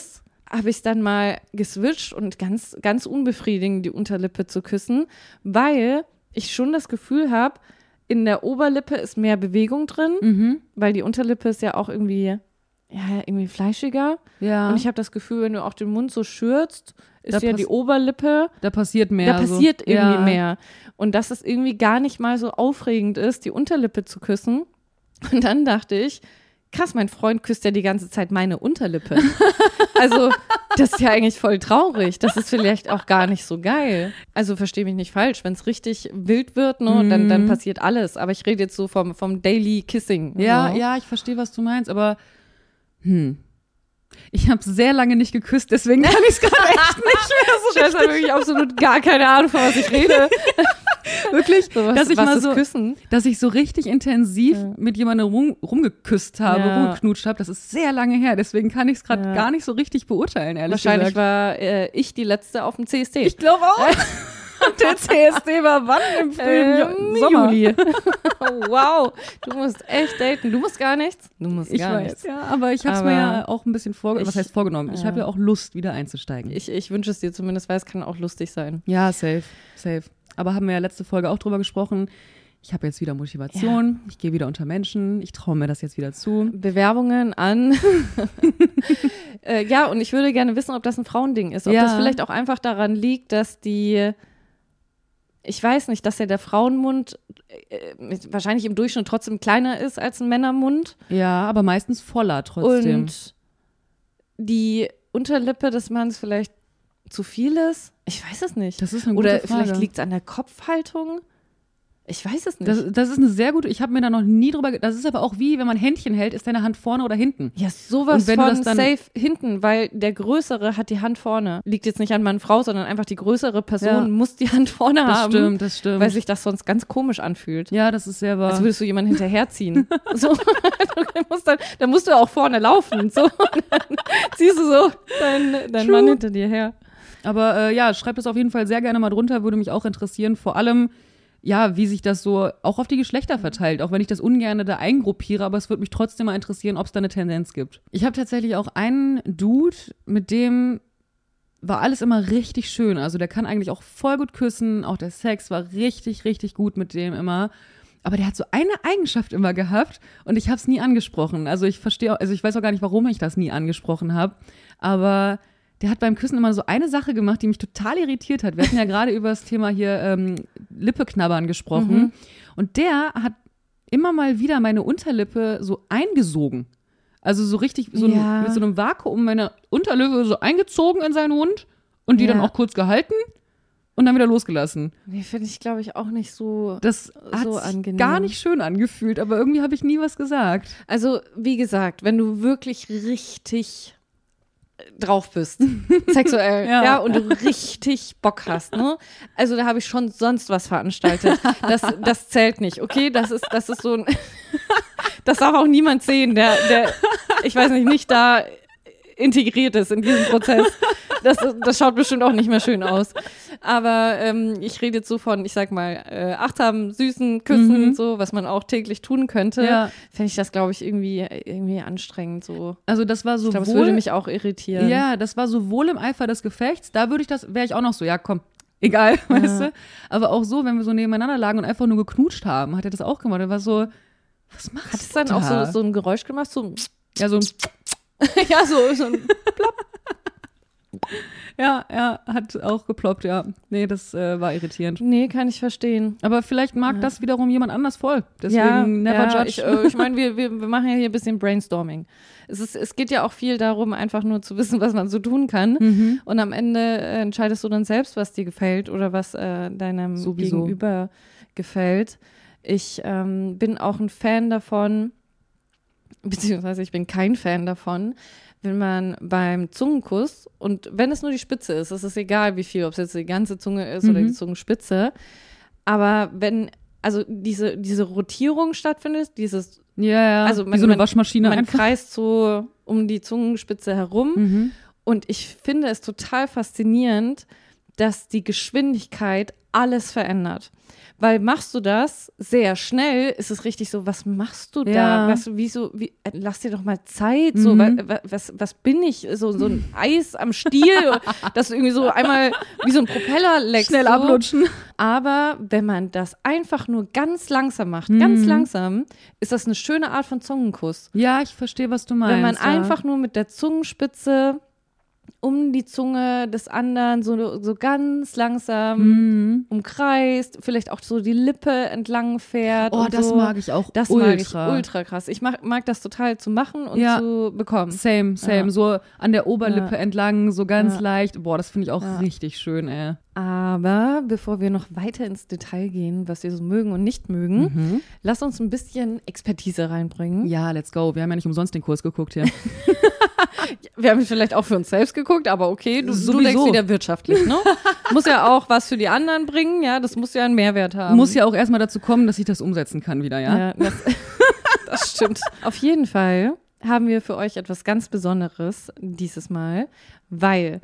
habe ich dann mal geswitcht und ganz, ganz unbefriedigend die Unterlippe zu küssen, weil ich schon das Gefühl habe, in der Oberlippe ist mehr Bewegung drin, Mhm. weil die Unterlippe ist ja auch irgendwie, ja, irgendwie fleischiger. Ja. Und ich habe das Gefühl, wenn du auch den Mund so schürzt, ist Da ja pass- die Oberlippe, Da passiert mehr. da passiert so. irgendwie ja. mehr. Und dass es irgendwie gar nicht mal so aufregend ist, die Unterlippe zu küssen. Und dann dachte ich, krass, mein Freund küsst ja die ganze Zeit meine Unterlippe. Also, das ist ja eigentlich voll traurig. Das ist vielleicht auch gar nicht so geil. Also, verstehe mich nicht falsch. Wenn es richtig wild wird, ne, Mhm. dann, dann passiert alles. Aber ich rede jetzt so vom, vom Daily Kissing. Ja, so. ja, ich verstehe, was du meinst, aber hm. Ich habe sehr lange nicht geküsst, deswegen kann ich es gerade echt nicht mehr so Ich weiß halt wirklich absolut gar keine Ahnung, von was ich rede. wirklich, So, was, dass ich was mal ist so, Küssen? dass ich so richtig intensiv Ja. mit jemandem rum, rumgeküsst habe, Ja. rumgeknutscht habe. Das ist sehr lange her, deswegen kann ich es gerade Ja. gar nicht so richtig beurteilen, ehrlich Wahrscheinlich gesagt. war äh, ich die Letzte auf dem C S D. Ich glaube auch. Der C S D war wann? Im frühen Ähm, Jo- Sommer. Juli. Wow, du musst echt daten. Du musst gar nichts. Du musst Ich gar weiß, nichts. ja, aber ich habe es Aber mir ja auch ein bisschen vorgenommen. Was ich- heißt vorgenommen? Ich ja. habe ja auch Lust, wieder einzusteigen. Ich, ich wünsche es dir zumindest, weil es kann auch lustig sein. Ja, safe, safe. Aber haben wir ja letzte Folge auch drüber gesprochen. Ich habe jetzt wieder Motivation. Ich gehe wieder unter Menschen. Ich traue mir das jetzt wieder zu. Bewerbungen an. äh, ja, und ich würde gerne wissen, ob das ein Frauending ist. Ob Ja. das vielleicht auch einfach daran liegt, dass die, ich weiß nicht, dass ja der Frauenmund äh, wahrscheinlich im Durchschnitt trotzdem kleiner ist als ein Männermund. Ja, aber meistens voller trotzdem. Und die Unterlippe des Manns vielleicht zu viel ist. Ich weiß es nicht. Das ist eine gute Oder Frage. vielleicht liegt es an der Kopfhaltung. Ich weiß es nicht. Das, das ist eine sehr gute, ich habe mir da noch nie drüber, ge- das ist aber auch wie, wenn man Händchen hält, ist deine Hand vorne oder hinten. ja, sowas Und wenn du von das dann- safe hinten, weil der Größere hat die Hand vorne. Liegt jetzt nicht an Mann, Frau, sondern einfach die größere Person Ja. muss die Hand vorne Das haben. stimmt, das stimmt. Weil sich das sonst ganz komisch anfühlt. ja, das ist sehr wahr. Als würdest du jemanden hinterherziehen. so, du musst dann, dann musst du auch vorne laufen. So, und dann ziehst du so deinen dein True. Mann hinter dir her. Aber äh, ja, schreibt das auf jeden Fall sehr gerne mal drunter, würde mich auch interessieren. Vor allem, ja, wie sich das so auch auf die Geschlechter verteilt, auch wenn ich das ungern da eingruppiere, aber es würde mich trotzdem mal interessieren, ob es da eine Tendenz gibt. Ich habe tatsächlich auch einen Dude, mit dem war alles immer richtig schön. Also der kann eigentlich auch voll gut küssen, auch der Sex war richtig, richtig gut mit dem immer. Aber der hat so eine Eigenschaft immer gehabt und ich habe es nie angesprochen. Also ich verstehe, also ich weiß auch gar nicht, warum ich das nie angesprochen habe. Aber der hat beim Küssen immer so eine Sache gemacht, die mich total irritiert hat. Wir hatten ja gerade über das Thema hier ähm, Lippe knabbern gesprochen. Mhm. Und der hat immer mal wieder meine Unterlippe so eingesogen. Also so richtig, so Ja. ein, mit so einem Vakuum meine Unterlippe so eingezogen in seinen Mund und die Ja. dann auch kurz gehalten und dann wieder losgelassen. Nee, finde ich, glaube ich, auch nicht so. Das hat So sich angenehm. gar nicht schön angefühlt, aber irgendwie habe ich nie was gesagt. Also, wie gesagt, wenn du wirklich richtig drauf bist, sexuell, Ja. ja. und du richtig Bock hast, ne? Also da habe ich schon sonst was veranstaltet. Das, das zählt nicht, okay? Das ist, das ist so ein, das darf auch niemand sehen, der, der, ich weiß nicht, nicht da integriert ist in diesem Prozess. Das, das schaut bestimmt auch nicht mehr schön aus. Aber ähm, ich rede jetzt so von, ich sag mal, äh, achtsamen, süßen Küssen, Mhm. so, was man auch täglich tun könnte. Ja. Fände ich das, glaube ich, irgendwie, irgendwie anstrengend. So. Also das war Ich glaube, es sowohl, würde mich auch irritieren. ja, das war sowohl im Eifer des Gefechts, da würde ich das, wäre ich auch noch so, ja komm, egal, weißt du. Aber auch so, wenn wir so nebeneinander lagen und einfach nur geknutscht haben, hat er das auch gemacht. Er war so, was machst Hat es du dann da? auch so, so ein Geräusch gemacht? So, Ja, so, ja, so, so ein ja, er hat auch geploppt, ja. Nee, das äh, war irritierend. Nee, kann ich verstehen. Aber vielleicht mag Ja. das wiederum jemand anders voll. Deswegen ja, never ja, judge. Ich, äh, ich meine, wir, wir, wir machen ja hier ein bisschen Brainstorming. Es, ist, es geht ja auch viel darum, einfach nur zu wissen, was man so tun kann. Mhm. Und am Ende äh, entscheidest du dann selbst, was dir gefällt oder was äh, deinem Sowieso. Gegenüber gefällt. Ich ähm, bin auch ein Fan davon, beziehungsweise ich bin kein Fan davon, wenn man beim Zungenkuss, und wenn es nur die Spitze ist, es ist egal wie viel, ob es jetzt die ganze Zunge ist oder Mhm. die Zungenspitze, aber wenn also diese, diese Rotierung stattfindet, dieses, Ja, ja, also wie man- so eine man- Waschmaschine man einfach. kreist so um die Zungenspitze herum, Mhm. und ich finde es total faszinierend, dass die Geschwindigkeit alles verändert. Weil machst du das sehr schnell, ist es richtig so, was machst du Ja. da? Was, wieso, wie, lass dir doch mal Zeit. So, Mhm. wa, was, was bin ich? So, so ein Eis am Stiel, das irgendwie so einmal wie so ein Propeller leckst. Schnell so. ablutschen. Aber wenn man das einfach nur ganz langsam macht, ganz langsam, ist das eine schöne Art von Zungenkuss. Ja, ich verstehe, was du meinst. Wenn man ja. einfach nur mit der Zungenspitze um die Zunge des anderen so, so ganz langsam Mhm. umkreist, vielleicht auch so die Lippe entlang fährt. Oh, und das so. mag ich auch Das ultra. mag ich ultra krass. Ich mag, mag das total zu machen und Ja. zu bekommen. Same, same. Ja. So an der Oberlippe Ja. entlang, so ganz Ja. leicht. Boah, das finde ich auch Ja. richtig schön, ey. Aber bevor wir noch weiter ins Detail gehen, was wir so mögen und nicht mögen, Mhm. lass uns ein bisschen Expertise reinbringen. Ja, let's go. Wir haben ja nicht umsonst den Kurs geguckt hier. Wir haben vielleicht auch für uns selbst geguckt, aber okay, du, du Sowieso. denkst wieder wirtschaftlich, ne? Muss ja auch was für die anderen bringen, ja, das muss ja einen Mehrwert haben. Muss ja auch erstmal dazu kommen, dass ich das umsetzen kann wieder, ja? Ja, das, das stimmt. Auf jeden Fall haben wir für euch etwas ganz Besonderes dieses Mal, weil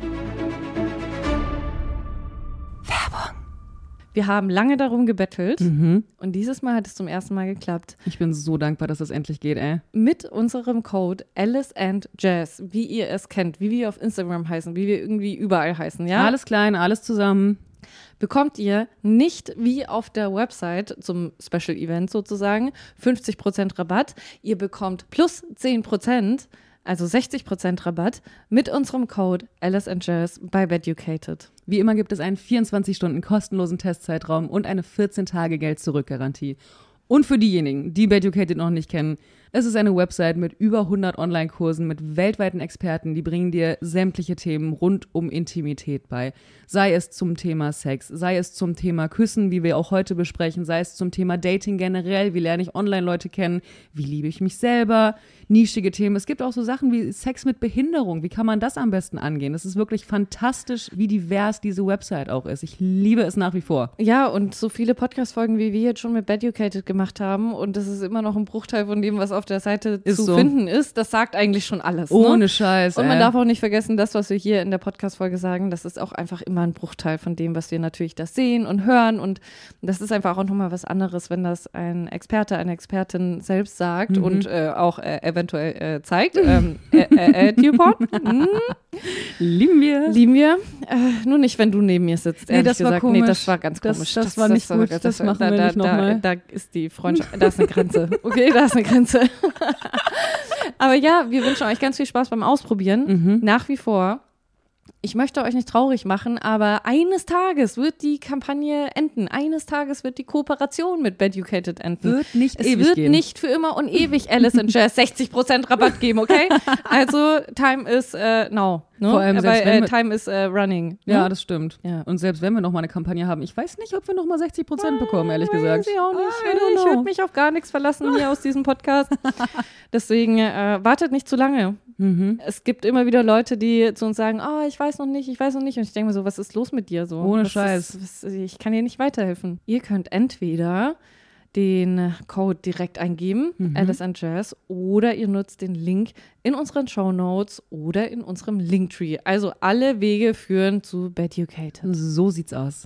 Werbung. Wir haben lange darum gebettelt Mhm. und dieses Mal hat es zum ersten Mal geklappt. Ich bin so dankbar, dass das endlich geht, ey. Mit unserem Code Alice and Jazz, wie ihr es kennt, wie wir auf Instagram heißen, wie wir irgendwie überall heißen, ja? Alles klein, alles zusammen. Bekommt ihr nicht wie auf der Website zum Special Event sozusagen fünfzig Prozent Rabatt. Ihr bekommt plus zehn Prozent, also sechzig Prozent Rabatt mit unserem Code Alice and Jazz bei Beducated. Wie immer gibt es einen vierundzwanzig Stunden kostenlosen Testzeitraum und eine vierzehn Tage Geld-Zurück-Garantie. Und für diejenigen, die Beducated noch nicht kennen, es ist eine Website mit über hundert Online-Kursen mit weltweiten Experten, die bringen dir sämtliche Themen rund um Intimität bei. Sei es zum Thema Sex, sei es zum Thema Küssen, wie wir auch heute besprechen, sei es zum Thema Dating generell, wie lerne ich Online-Leute kennen, wie liebe ich mich selber, nischige Themen. Es gibt auch so Sachen wie Sex mit Behinderung, wie kann man das am besten angehen? Das ist wirklich fantastisch, wie divers diese Website auch ist. Ich liebe es nach wie vor. Ja, und so viele Podcast-Folgen, wie wir jetzt schon mit Beducated gemacht haben und das ist immer noch ein Bruchteil von dem, was auf der Seite Ist zu so. finden ist, das sagt eigentlich schon alles. Ohne ne? Scheiß, Und man ey. darf auch nicht vergessen, das, was wir hier in der Podcast-Folge sagen, das ist auch einfach immer ein Bruchteil von dem, was wir natürlich da sehen und hören. Und das ist einfach auch nochmal was anderes, wenn das ein Experte, eine Expertin selbst sagt Mhm. und äh, auch äh, eventuell äh, zeigt. ähm, äh, äh, äh, Dupont, hm, Lieben wir. lieben wir. Äh, nur nicht, wenn du neben mir sitzt, Nee, ehrlich das war gesagt. Nee, komisch. das war ganz Das- komisch. das war nicht gut. Das machen wir da, nicht noch da, mal. Da ist die Freundschaft, da ist eine Grenze. Okay, da ist eine Grenze. Aber ja, wir wünschen euch ganz viel Spaß beim Ausprobieren. Mhm. Nach wie vor. Ich möchte euch nicht traurig machen, aber eines Tages wird die Kampagne enden. Eines Tages wird die Kooperation mit Beducated enden. Wird nicht es ewig wird gehen. nicht für immer und ewig Alice and Jazz sechzig Prozent Rabatt geben, okay? Also time is uh, now. Ne? Vor allem Aber, selbst wenn äh, wir- time is uh, running. Ne? Ja, das stimmt. Ja. Und selbst wenn wir noch mal eine Kampagne haben, ich weiß nicht, ob wir noch mal sechzig Prozent bekommen, ehrlich Weiß gesagt. ich auch nicht. I don't Ich know. würde mich auf gar nichts verlassen hier aus diesem Podcast. Deswegen äh, wartet nicht zu lange. Mhm. Es gibt immer wieder Leute, die zu uns sagen, oh, ich weiß noch nicht, ich weiß noch nicht. Und ich denke mir so, was ist los mit dir so? Ohne was Scheiß. Ist, was, ich kann dir nicht weiterhelfen. Ihr könnt entweder den Code direkt eingeben, Mhm. Alice and Jazz, oder ihr nutzt den Link in unseren Shownotes oder in unserem Linktree. Also alle Wege führen zu Beducated. So sieht's aus.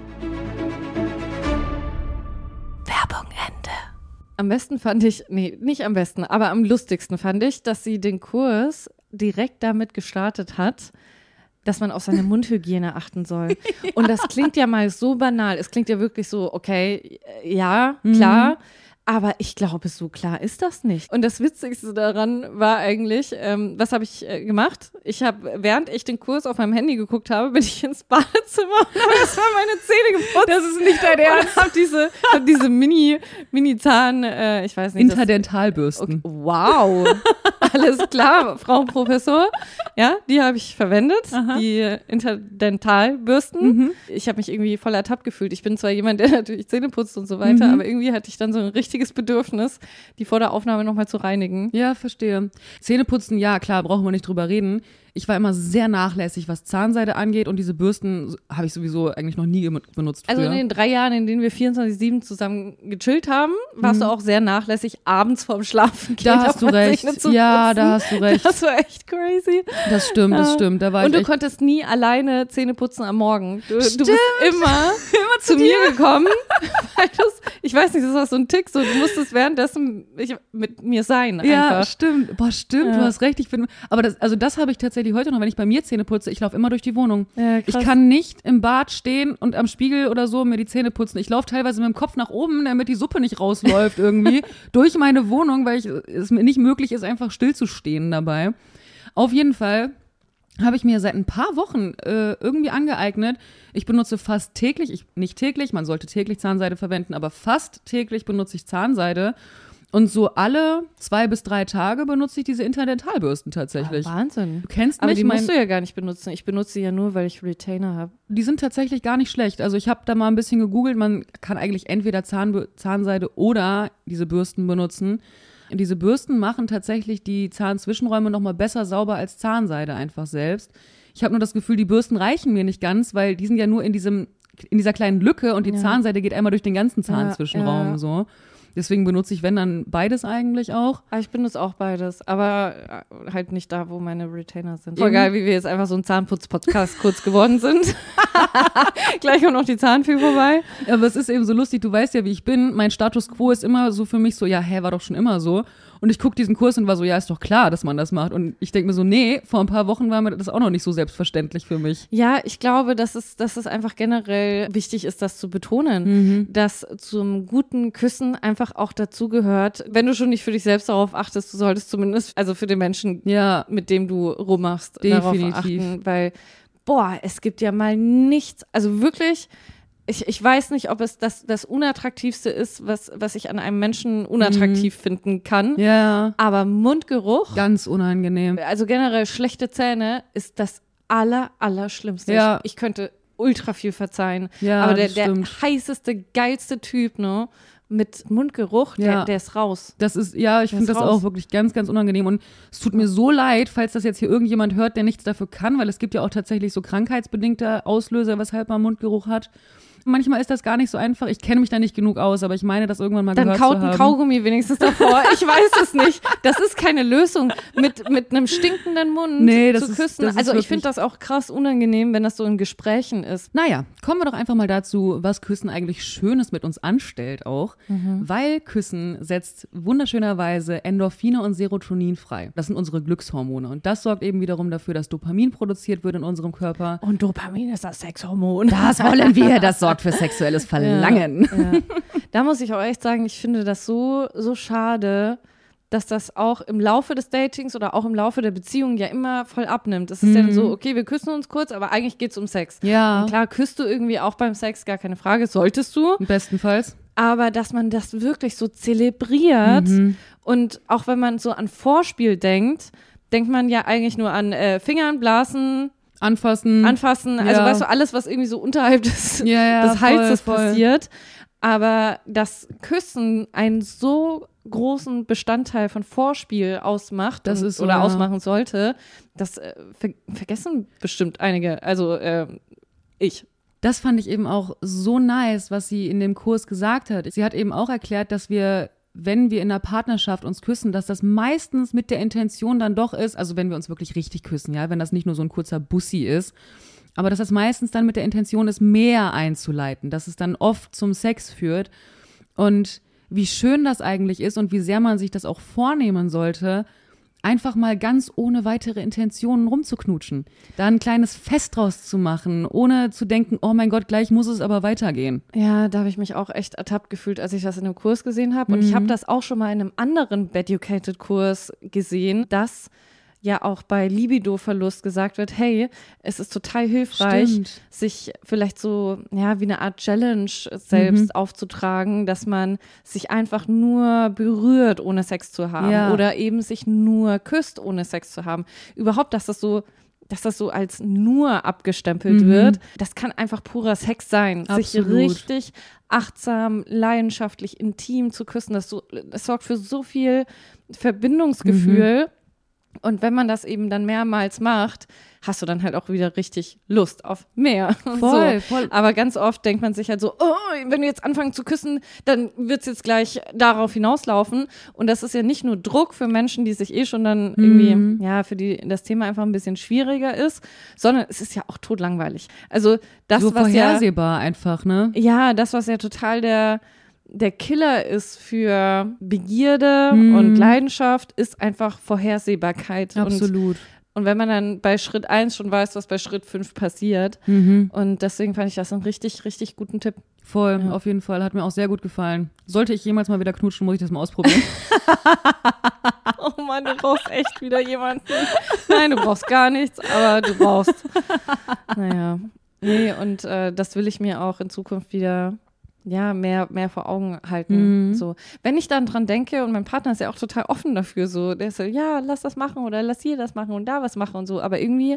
Werbung Ende. Am besten fand ich, nee, nicht am besten, aber am lustigsten fand ich, dass sie den Kurs direkt damit gestartet hat, dass man auf seine Mundhygiene achten soll. Und das klingt ja mal so banal. Es klingt ja wirklich so, okay, äh, ja, klar. Aber ich glaube, so klar ist das nicht. Und das Witzigste daran war eigentlich, ähm, was habe ich äh, gemacht? Ich habe, während ich den Kurs auf meinem Handy geguckt habe, bin ich ins Badezimmer und habe erstmal meine Zähne geputzt. Das ist nicht dein Ernst. Und habe diese, hab diese Mini, Mini-Zahn, äh, ich weiß nicht. das- Interdentalbürsten. Okay, wow, alles klar, Frau Professor. Ja, die habe ich verwendet, die Interdentalbürsten. Mhm. Ich habe mich irgendwie voll ertappt gefühlt. Ich bin zwar jemand, der natürlich Zähne putzt und so weiter, Mhm. aber irgendwie hatte ich dann so ein richtig richtiges Bedürfnis, die vor der Aufnahme nochmal zu reinigen. Ja, verstehe. Zähneputzen, ja, klar, brauchen wir nicht drüber reden. Ich war immer sehr nachlässig, was Zahnseide angeht und diese Bürsten habe ich sowieso eigentlich noch nie benutzt früher. Also in den drei Jahren, in denen wir vierundzwanzig sieben zusammen gechillt haben, warst mhm. du auch sehr nachlässig, abends vorm Schlafen gehen. Da hast du recht. Ja, da hast du recht. Das war echt crazy. Das stimmt, das stimmt. Da war und ich du echt konntest nie alleine Zähne putzen am Morgen. Du, du bist immer, immer zu, zu mir gekommen. Weil ich weiß nicht, das war so ein Tick, so du musstest währenddessen ich, mit mir sein einfach. Ja, stimmt. Boah, stimmt, ja. Du hast recht. Ich bin, aber das, also das habe ich tatsächlich heute noch, wenn ich bei mir Zähne putze, ich laufe immer durch die Wohnung. Ja, ich kann nicht im Bad stehen und am Spiegel oder so mir die Zähne putzen. Ich laufe teilweise mit dem Kopf nach oben, damit die Suppe nicht rausläuft irgendwie durch meine Wohnung, weil ich, es mir nicht möglich ist, einfach stillzustehen dabei. Auf jeden Fall habe ich mir seit ein paar Wochen äh, irgendwie angeeignet. Ich benutze fast täglich, ich, nicht täglich, man sollte täglich Zahnseide verwenden, aber fast täglich benutze ich Zahnseide. Und so alle zwei bis drei Tage benutze ich diese Interdentalbürsten tatsächlich. Oh, Wahnsinn. Du kennst aber mich. Die mein, musst du ja gar nicht benutzen. Ich benutze sie ja nur, weil ich Retainer habe. Die sind tatsächlich gar nicht schlecht. Also ich habe da mal ein bisschen gegoogelt. Man kann eigentlich entweder Zahn, Zahnseide oder diese Bürsten benutzen. Diese Bürsten machen tatsächlich die Zahnzwischenräume noch mal besser sauber als Zahnseide einfach selbst. Ich habe nur das Gefühl, die Bürsten reichen mir nicht ganz, weil die sind ja nur in diesem in dieser kleinen Lücke und die ja. Zahnseide geht einmal durch den ganzen Zahnzwischenraum ja, ja. so. Deswegen benutze ich, wenn dann, beides eigentlich auch. Ich benutze auch beides, aber halt nicht da, wo meine Retainer sind. Voll geil, wie wir jetzt einfach so ein Zahnputz-Podcast kurz geworden sind. Gleich kommt noch die Zahnfee vorbei. Ja, aber es ist eben so lustig, du weißt ja, wie ich bin. Mein Status quo ist immer so für mich so, ja, hä, war doch schon immer so. Und ich gucke diesen Kurs und war so, ja, ist doch klar, dass man das macht. Und ich denke mir so, nee, vor ein paar Wochen war mir das auch noch nicht so selbstverständlich für mich. Ja, ich glaube, dass es, dass es einfach generell wichtig ist, das zu betonen, mhm. dass zum guten Küssen einfach auch dazu gehört, wenn du schon nicht für dich selbst darauf achtest, du solltest zumindest, also für den Menschen, ja. mit dem du rummachst, definitiv darauf achten. Weil, boah, es gibt ja mal nichts, also wirklich... Ich, ich weiß nicht, ob es das, das Unattraktivste ist, was, was ich an einem Menschen unattraktiv mhm. finden kann. Ja. Aber Mundgeruch. Ganz unangenehm. Also generell schlechte Zähne ist das aller, Allerschlimmste. Ja. Ich, ich könnte ultra viel verzeihen. Ja, aber der, das der stimmt. heißeste, geilste Typ, ne? Mit Mundgeruch, ja. der, der ist raus. Das ist, ja, ich finde das raus. Auch wirklich ganz, ganz unangenehm. Und es tut mir so leid, falls das jetzt hier irgendjemand hört, der nichts dafür kann, weil es gibt ja auch tatsächlich so krankheitsbedingte Auslöser, weshalb man Mundgeruch hat. Manchmal ist das gar nicht so einfach. Ich kenne mich da nicht genug aus, aber ich meine, das irgendwann mal Dann gehört kaut zu haben. Dann kaut ein Kaugummi wenigstens davor. Ich weiß es nicht. Das ist keine Lösung, mit, mit einem stinkenden Mund nee, das zu ist, küssen. Das also ist ich finde das auch krass unangenehm, wenn das so in Gesprächen ist. Naja, kommen wir doch einfach mal dazu, was Küssen eigentlich Schönes mit uns anstellt auch. Mhm. Weil Küssen setzt wunderschönerweise Endorphine und Serotonin frei. Das sind unsere Glückshormone. Und das sorgt eben wiederum dafür, dass Dopamin produziert wird in unserem Körper. Und Dopamin ist das Sexhormon. Das wollen wir. Das sorgt für sexuelles Verlangen. Ja, ja. Da muss ich auch echt sagen, ich finde das so, so schade, dass das auch im Laufe des Datings oder auch im Laufe der Beziehung ja immer voll abnimmt. Es ist mhm. ja dann so, okay, wir küssen uns kurz, aber eigentlich geht's um Sex. Ja. Und klar, küsst du irgendwie auch beim Sex, gar keine Frage, solltest du. Bestenfalls. Aber dass man das wirklich so zelebriert mhm. und auch wenn man so an Vorspiel denkt, denkt man ja eigentlich nur an äh, Fingern, Blasen, Anfassen. Anfassen, also ja. weißt du, alles, was irgendwie so unterhalb des, ja, ja, des Halses voll, voll. passiert. Aber das Küssen einen so großen Bestandteil von Vorspiel ausmacht das und, ist so, oder ja. ausmachen sollte, das äh, ver- vergessen bestimmt einige, also äh, ich. Das fand ich eben auch so nice, was sie in dem Kurs gesagt hat. Sie hat eben auch erklärt, dass wir, wenn wir in einer Partnerschaft uns küssen, dass das meistens mit der Intention dann doch ist, also wenn wir uns wirklich richtig küssen, ja, wenn das nicht nur so ein kurzer Bussi ist, aber dass das meistens dann mit der Intention ist, mehr einzuleiten, dass es dann oft zum Sex führt. Und wie schön das eigentlich ist und wie sehr man sich das auch vornehmen sollte, einfach mal ganz ohne weitere Intentionen rumzuknutschen. Da ein kleines Fest draus zu machen, ohne zu denken, oh mein Gott, gleich muss es aber weitergehen. Ja, da habe ich mich auch echt ertappt gefühlt, als ich das in einem Kurs gesehen habe. Und mhm. ich habe das auch schon mal in einem anderen Beducated-Kurs gesehen, dass ja auch bei Libido-Verlust gesagt wird, hey, es ist total hilfreich, Stimmt. sich vielleicht so, ja, wie eine Art Challenge selbst mhm. aufzutragen, dass man sich einfach nur berührt, ohne Sex zu haben ja. oder eben sich nur küsst, ohne Sex zu haben. Überhaupt, dass das so dass das so als nur abgestempelt Mhm. wird. Das kann einfach purer Sex sein. Absolut. Sich richtig achtsam, leidenschaftlich, intim zu küssen. Das, so, das sorgt für so viel Verbindungsgefühl. Und wenn man das eben dann mehrmals macht, hast du dann halt auch wieder richtig Lust auf mehr. Voll, so. voll. Aber ganz oft denkt man sich halt so, oh, wenn wir jetzt anfangen zu küssen, dann wird es jetzt gleich darauf hinauslaufen. Und das ist ja nicht nur Druck für Menschen, die sich eh schon dann irgendwie, Mhm. ja, für die das Thema einfach ein bisschen schwieriger ist, sondern es ist ja auch totlangweilig. Also das, So was ja, vorhersehbar einfach, ne? ja, das, was ja total der der Killer ist für Begierde Mhm. und Leidenschaft, ist einfach Vorhersehbarkeit. Und, Absolut. und wenn man dann bei Schritt eins schon weiß, was bei Schritt fünf passiert. Mhm. Und deswegen fand ich das einen richtig, richtig guten Tipp. Voll, Ja. auf jeden Fall. Hat mir auch sehr gut gefallen. Sollte ich jemals mal wieder knutschen, muss ich das mal ausprobieren. Oh Mann, du brauchst echt wieder jemanden. Nein, du brauchst gar nichts, aber du brauchst. Naja. Nee, und äh, das will ich mir auch in Zukunft wieder ja, mehr, mehr vor Augen halten. Mhm. So. Wenn ich dann dran denke, und mein Partner ist ja auch total offen dafür, so, der ist so, ja, lass das machen oder lass hier das machen und da was machen und so, aber irgendwie,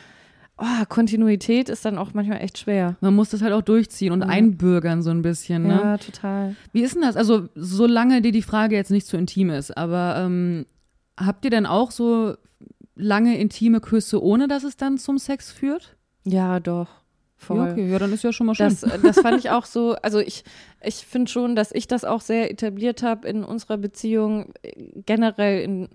oh, Kontinuität ist dann auch manchmal echt schwer. Man muss das halt auch durchziehen und Ja. einbürgern so ein bisschen, ne? Ja, total. Wie ist denn das? Also, solange dir die Frage jetzt nicht zu intim ist, aber ähm, habt ihr denn auch so lange intime Küsse, ohne dass es dann zum Sex führt? Ja, doch. Voll. Ja, okay, ja, dann ist ja schon mal schön. Das, das fand ich auch so, also ich, ich finde schon, dass ich das auch sehr etabliert habe in unserer Beziehung, generell in,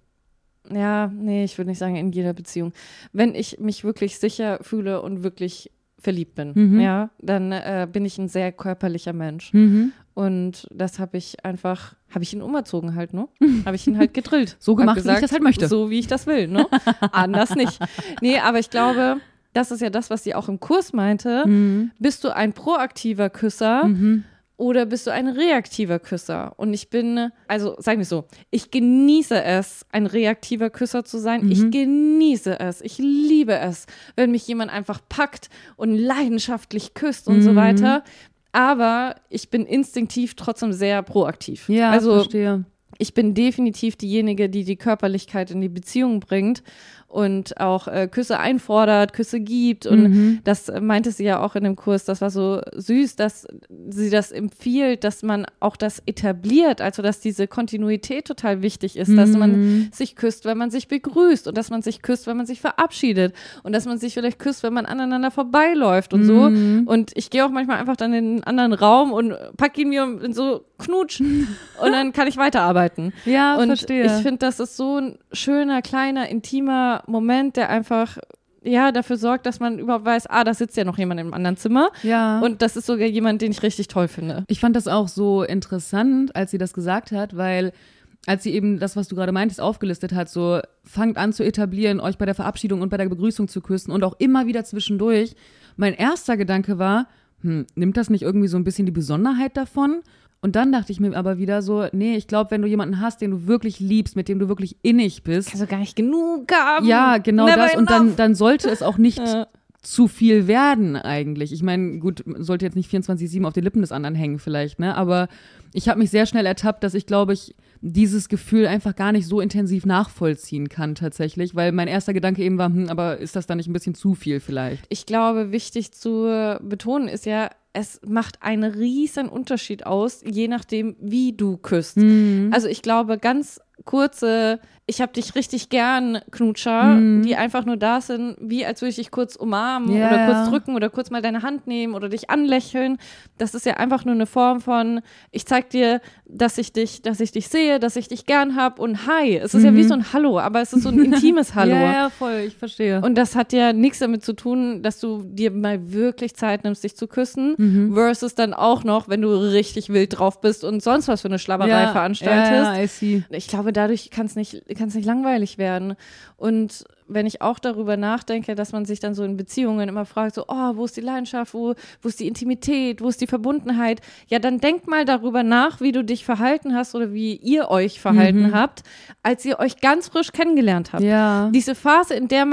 ja, nee, ich würde nicht sagen in jeder Beziehung. Wenn ich mich wirklich sicher fühle und wirklich verliebt bin, Mhm. ja, dann äh, bin ich ein sehr körperlicher Mensch. Mhm. Und das habe ich einfach, habe ich ihn umerzogen halt, ne? Habe ich ihn halt gedrillt. So Hab gemacht, wie ich das halt möchte. So wie ich das will, ne? Anders nicht. Nee, aber ich glaube, das ist ja das, was sie auch im Kurs meinte. Mhm. Bist du ein proaktiver Küsser Mhm. oder bist du ein reaktiver Küsser? Und ich bin, also sagen wir so, ich genieße es, ein reaktiver Küsser zu sein. Mhm. Ich genieße es. Ich liebe es, wenn mich jemand einfach packt und leidenschaftlich küsst und Mhm. so weiter. Aber ich bin instinktiv trotzdem sehr proaktiv. Ja, also verstehe. ich bin definitiv diejenige, die die Körperlichkeit in die Beziehung bringt und auch äh, Küsse einfordert, Küsse gibt. Und Mhm. das äh, meinte sie ja auch in dem Kurs. Das war so süß, dass sie das empfiehlt, dass man auch das etabliert. Also, dass diese Kontinuität total wichtig ist, dass man Mhm. sich küsst, wenn man sich begrüßt und dass man sich küsst, wenn man sich verabschiedet und dass man sich vielleicht küsst, wenn man aneinander vorbeiläuft und so. Mhm. Und ich gehe auch manchmal einfach dann in einen anderen Raum und pack ihn mir in so Knutsch und dann kann ich weiterarbeiten. Ja, Und verstehe. ich finde, das ist so ein schöner, kleiner, intimer Moment, der einfach ja dafür sorgt, dass man überhaupt weiß, ah, da sitzt ja noch jemand im anderen Zimmer. ja. Und das ist sogar jemand, den ich richtig toll finde. Ich fand das auch so interessant, als sie das gesagt hat, weil als sie eben das, was du gerade meintest, aufgelistet hat, so fangt an zu etablieren, euch bei der Verabschiedung und bei der Begrüßung zu küssen und auch immer wieder zwischendurch. Mein erster Gedanke war, hm, nimmt das nicht irgendwie so ein bisschen die Besonderheit davon? Und dann dachte ich mir aber wieder so, nee, ich glaube, wenn du jemanden hast, den du wirklich liebst, mit dem du wirklich innig bist, Also gar nicht genug haben. ja, genau Never das. Und dann, enough. dann sollte es auch nicht Ja. zu viel werden eigentlich. Ich meine, gut, man sollte jetzt nicht vierundzwanzig sieben auf den Lippen des anderen hängen vielleicht, ne? Aber ich habe mich sehr schnell ertappt, dass ich, glaube ich, dieses Gefühl einfach gar nicht so intensiv nachvollziehen kann tatsächlich, weil mein erster Gedanke eben war, hm, aber ist das dann nicht ein bisschen zu viel vielleicht? Ich glaube, wichtig zu betonen ist ja, es macht einen riesen Unterschied aus, je nachdem, wie du küsst. Mhm. Also ich glaube, ganz kurze, ich hab dich richtig gern, Knutscher, Mhm. die einfach nur da sind, wie als würde ich dich kurz umarmen Ja, oder ja. kurz drücken oder kurz mal deine Hand nehmen oder dich anlächeln. Das ist ja einfach nur eine Form von, ich zeig dir, dass ich dich, dass ich dich sehe, dass ich dich gern hab und hi. Es ist ja wie so ein Hallo, aber es ist so ein intimes Hallo. Ja, ja, voll, ich verstehe. Und das hat ja nichts damit zu tun, dass du dir mal wirklich Zeit nimmst, dich zu küssen, Mhm. versus dann auch noch, wenn du richtig wild drauf bist und sonst was für eine Schlabberei ja, veranstaltest. Ja, ja, I see. Ich glaube, dadurch kann es nicht, kann's nicht langweilig werden. Und wenn ich auch darüber nachdenke, dass man sich dann so in Beziehungen immer fragt, so, oh, wo ist die Leidenschaft, wo, wo ist die Intimität, wo ist die Verbundenheit? Ja, dann denk mal darüber nach, wie du dich verhalten hast oder wie ihr euch verhalten Mhm. habt, als ihr euch ganz frisch kennengelernt habt. Ja. Diese Phase, in der man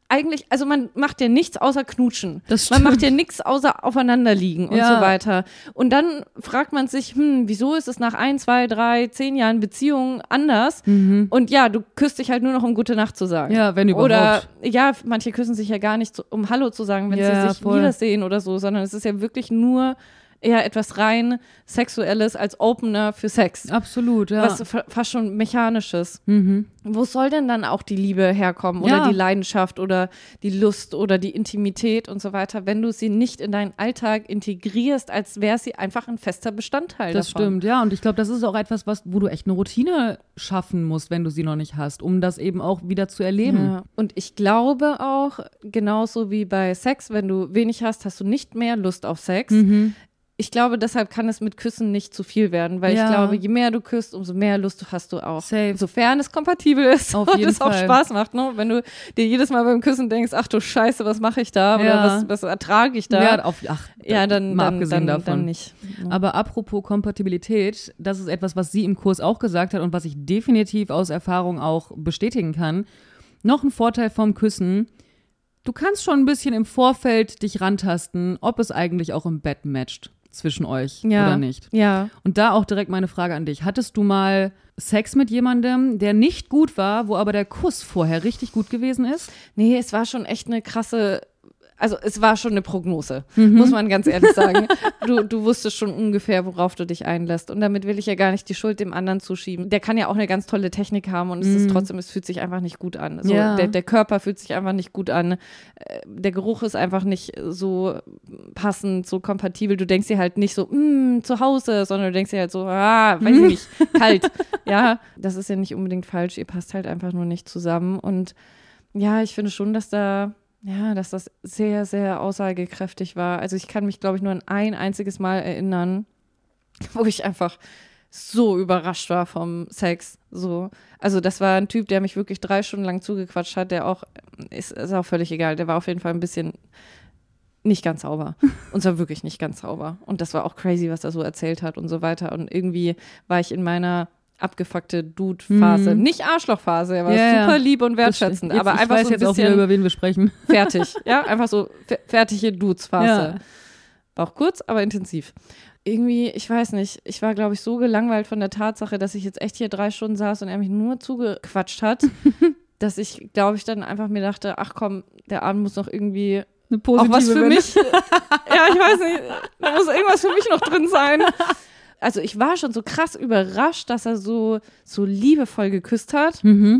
eigentlich, also man macht ja nichts außer knutschen. Das man stimmt. macht ja nichts außer aufeinanderliegen und Ja. so weiter. Und dann fragt man sich, hm, wieso ist es nach ein, zwei, drei, zehn Jahren Beziehung anders? Mhm. Und ja, du küsst dich halt nur noch, um gute Nacht zu sagen. Ja, wenn überhaupt. Oder, ja, manche küssen sich ja gar nicht, so, um Hallo zu sagen, wenn Ja, sie sich voll. wiedersehen oder so, sondern es ist ja wirklich nur eher etwas rein Sexuelles als Opener für Sex. Absolut, ja. Was fa- fast schon Mechanisches. Mhm. Wo soll denn dann auch die Liebe herkommen oder Ja. die Leidenschaft oder die Lust oder die Intimität und so weiter, wenn du sie nicht in deinen Alltag integrierst, als wäre sie einfach ein fester Bestandteil Das davon. stimmt, ja. Und ich glaube, das ist auch etwas, was, wo du echt eine Routine schaffen musst, wenn du sie noch nicht hast, um das eben auch wieder zu erleben. Ja. Und ich glaube auch, genauso wie bei Sex, wenn du wenig hast, hast du nicht mehr Lust auf Sex. Mhm. Ich glaube, deshalb kann es mit Küssen nicht zu viel werden, weil Ja. ich glaube, je mehr du küsst, umso mehr Lust hast du auch. Safe. Sofern es kompatibel ist Auf und jeden es auch Fall. Spaß macht, ne? Wenn du dir jedes Mal beim Küssen denkst, ach du Scheiße, was mache ich da oder Ja. was, was ertrage ich da? Ja, auf, ach, Ja, dann, mal dann, abgesehen dann, davon. dann nicht. Ja. Aber apropos Kompatibilität, das ist etwas, was sie im Kurs auch gesagt hat und was ich definitiv aus Erfahrung auch bestätigen kann. Noch ein Vorteil vom Küssen: Du kannst schon ein bisschen im Vorfeld dich rantasten, ob es eigentlich auch im Bett matcht zwischen euch Ja. oder nicht. Ja. Und da auch direkt meine Frage an dich. Hattest du mal Sex mit jemandem, der nicht gut war, wo aber der Kuss vorher richtig gut gewesen ist? Nee, es war schon echt eine krasse, also es war schon eine Prognose, Mhm. muss man ganz ehrlich sagen. Du, du wusstest schon ungefähr, worauf du dich einlässt. Und damit will ich ja gar nicht die Schuld dem anderen zuschieben. Der kann ja auch eine ganz tolle Technik haben und es ist trotzdem, es fühlt sich einfach nicht gut an. So, Ja. der, der Körper fühlt sich einfach nicht gut an. Äh, Der Geruch ist einfach nicht so passend, so kompatibel. Du denkst dir halt nicht so, mm, zu Hause, sondern du denkst dir halt so, ah, weiß ich nicht, kalt. Ja, das ist ja nicht unbedingt falsch. Ihr passt halt einfach nur nicht zusammen. Und ja, ich finde schon, dass da Ja, dass das sehr, sehr aussagekräftig war. Also ich kann mich, glaube ich, nur an ein einziges Mal erinnern, wo ich einfach so überrascht war vom Sex. So. Also das war ein Typ, der mich wirklich drei Stunden lang zugequatscht hat, der auch, ist, ist auch völlig egal, der war auf jeden Fall ein bisschen nicht ganz sauber. Und zwar wirklich nicht ganz sauber. Und das war auch crazy, was er so erzählt hat und so weiter. Und irgendwie war ich in meiner abgefuckte Dude-Phase. Mhm. Nicht Arschloch-Phase, er war Ja, ja. super lieb und wertschätzend, Jetzt, aber ich einfach weiß so ein jetzt auch wieder, bisschen über wen wir sprechen. fertig. Ja, einfach so fe- fertige Dudes-Phase. Ja. War auch kurz, aber intensiv. Irgendwie, ich weiß nicht, ich war, glaube ich, so gelangweilt von der Tatsache, dass ich jetzt echt hier drei Stunden saß und er mich nur zugequatscht hat, dass ich, glaube ich, dann einfach mir dachte, ach komm, der Abend muss noch irgendwie Eine auch positive was für Welle. mich. Ja, ich weiß nicht, da muss irgendwas für mich noch drin sein. Also ich war schon so krass überrascht, dass er so, so liebevoll geküsst hat. Mhm.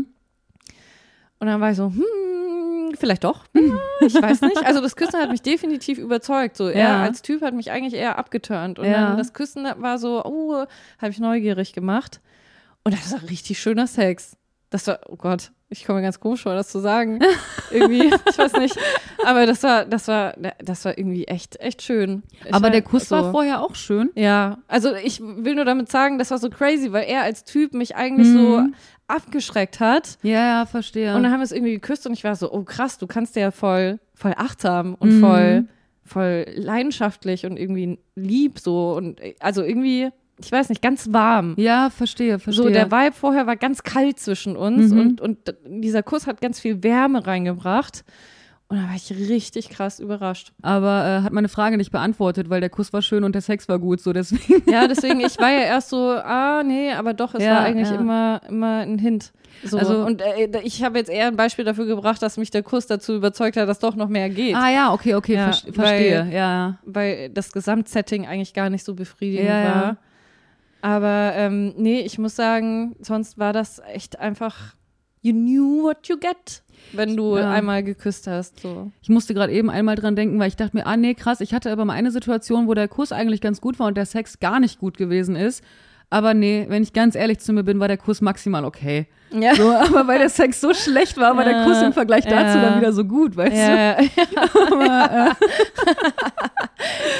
Und dann war ich so, hm, vielleicht doch. Hm, ich weiß nicht. Also das Küssen hat mich definitiv überzeugt. So, er Ja. als Typ hat mich eigentlich eher abgeturnt. Und Ja. dann das Küssen war so, oh, habe ich neugierig gemacht. Und das war richtig schöner Sex. Das war, oh Gott, ich komme mir ganz komisch vor, das zu sagen. Irgendwie, ich weiß nicht. Aber das war, das war, das war irgendwie echt, echt schön. Ich Aber mein, der Kuss so. war vorher auch schön. Ja, also ich will nur damit sagen, das war so crazy, weil er als Typ mich eigentlich so Mhm. abgeschreckt hat. Ja, ja, verstehe. Und dann haben wir es irgendwie geküsst und ich war so, oh krass, du kannst ja voll, voll achtsam und Mhm. voll, voll leidenschaftlich und irgendwie lieb so und also irgendwie, ich weiß nicht, ganz warm. ja, verstehe, verstehe. So, der Vibe vorher war ganz kalt zwischen uns Mhm. und, und dieser Kuss hat ganz viel Wärme reingebracht. Und da war ich richtig krass überrascht. Aber äh, hat meine Frage nicht beantwortet, weil der Kuss war schön und der Sex war gut, so deswegen. Ja, deswegen, ich war ja erst so, ah, nee, aber doch, es Ja, war eigentlich ja. immer, immer ein Hint. So. Also- und äh, ich habe jetzt eher ein Beispiel dafür gebracht, dass mich der Kuss dazu überzeugt hat, dass doch noch mehr geht. Ah ja, okay, okay, Ja, ver verstehe. weil- Ja. Weil das Gesamtsetting eigentlich gar nicht so befriedigend Ja, ja. war. Aber ähm, nee, ich muss sagen, sonst war das echt einfach, you knew what you get, wenn du Ja. einmal geküsst hast. So. Ich musste gerade eben einmal dran denken, weil ich dachte mir, ah nee, krass, ich hatte aber mal eine Situation, wo der Kuss eigentlich ganz gut war und der Sex gar nicht gut gewesen ist. Aber nee, wenn ich ganz ehrlich zu mir bin, war der Kuss maximal okay. Ja. So, aber weil der Sex so schlecht war, war der Ja, Kuss im Vergleich dazu ja. dann wieder so gut, weißt Ja, du? Aber, äh,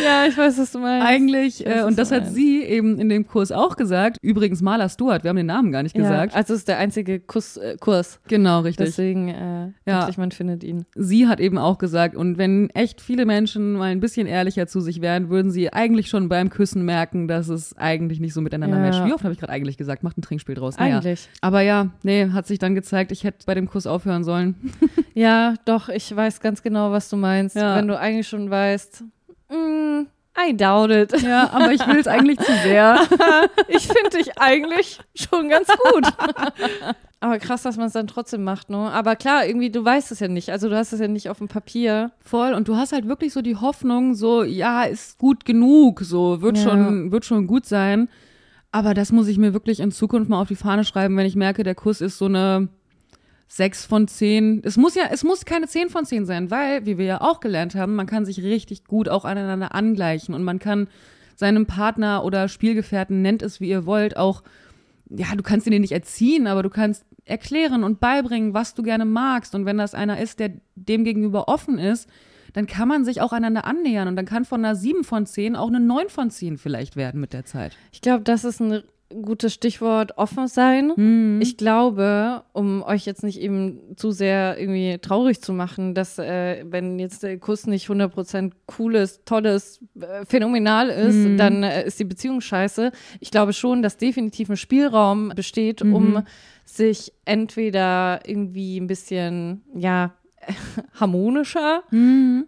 Ja, ich weiß, was du meinst. Eigentlich, weiß, äh, und das hat meinst. sie eben in dem Kurs auch gesagt. Übrigens Marla Stewart, wir haben den Namen gar nicht ja, gesagt. Also es ist der einzige Kuss, äh, Kurs. Genau, richtig. Deswegen äh, Ja. dachte ich, man findet ihn. Sie hat eben auch gesagt, und wenn echt viele Menschen mal ein bisschen ehrlicher zu sich wären, würden sie eigentlich schon beim Küssen merken, dass es eigentlich nicht so miteinander Ja. matcht. Wie oft habe ich gerade eigentlich gesagt? Macht ein Trinkspiel draus. Naja. Eigentlich. Aber ja, nee, hat sich dann gezeigt, ich hätte bei dem Kuss aufhören sollen. Ja, doch, ich weiß ganz genau, was du meinst. Ja. Wenn du eigentlich schon weißt, mm, I doubt it. Ja, aber ich will es eigentlich zu sehr. Ich finde dich eigentlich schon ganz gut. Aber krass, dass man es dann trotzdem macht, ne? Aber klar, irgendwie, du weißt es ja nicht. Also du hast es ja nicht auf dem Papier. Voll. Und du hast halt wirklich so die Hoffnung, so, ja, ist gut genug, so, wird Ja. schon, wird schon gut sein. Aber das muss ich mir wirklich in Zukunft mal auf die Fahne schreiben, wenn ich merke, der Kuss ist so eine sechs von zehn. Es muss ja, es muss keine zehn von zehn sein, weil, wie wir ja auch gelernt haben, man kann sich richtig gut auch aneinander angleichen und man kann seinem Partner oder Spielgefährten, nennt es wie ihr wollt, auch, ja, du kannst ihn dir nicht erziehen, aber du kannst erklären und beibringen, was du gerne magst. Und wenn das einer ist, der dem gegenüber offen ist, dann kann man sich auch einander annähern und dann kann von einer sieben von zehn auch eine neun von zehn vielleicht werden mit der Zeit. Ich glaube, das ist ein gutes Stichwort, offen sein. Mhm. Ich glaube, um euch jetzt nicht eben zu sehr irgendwie traurig zu machen, dass äh, wenn jetzt der Kuss nicht hundert Prozent cooles, tolles, äh, phänomenal ist, Mhm. dann äh, ist die Beziehung scheiße. Ich glaube schon, dass definitiv ein Spielraum besteht, Mhm. um sich entweder irgendwie ein bisschen, ja, harmonischer Mhm.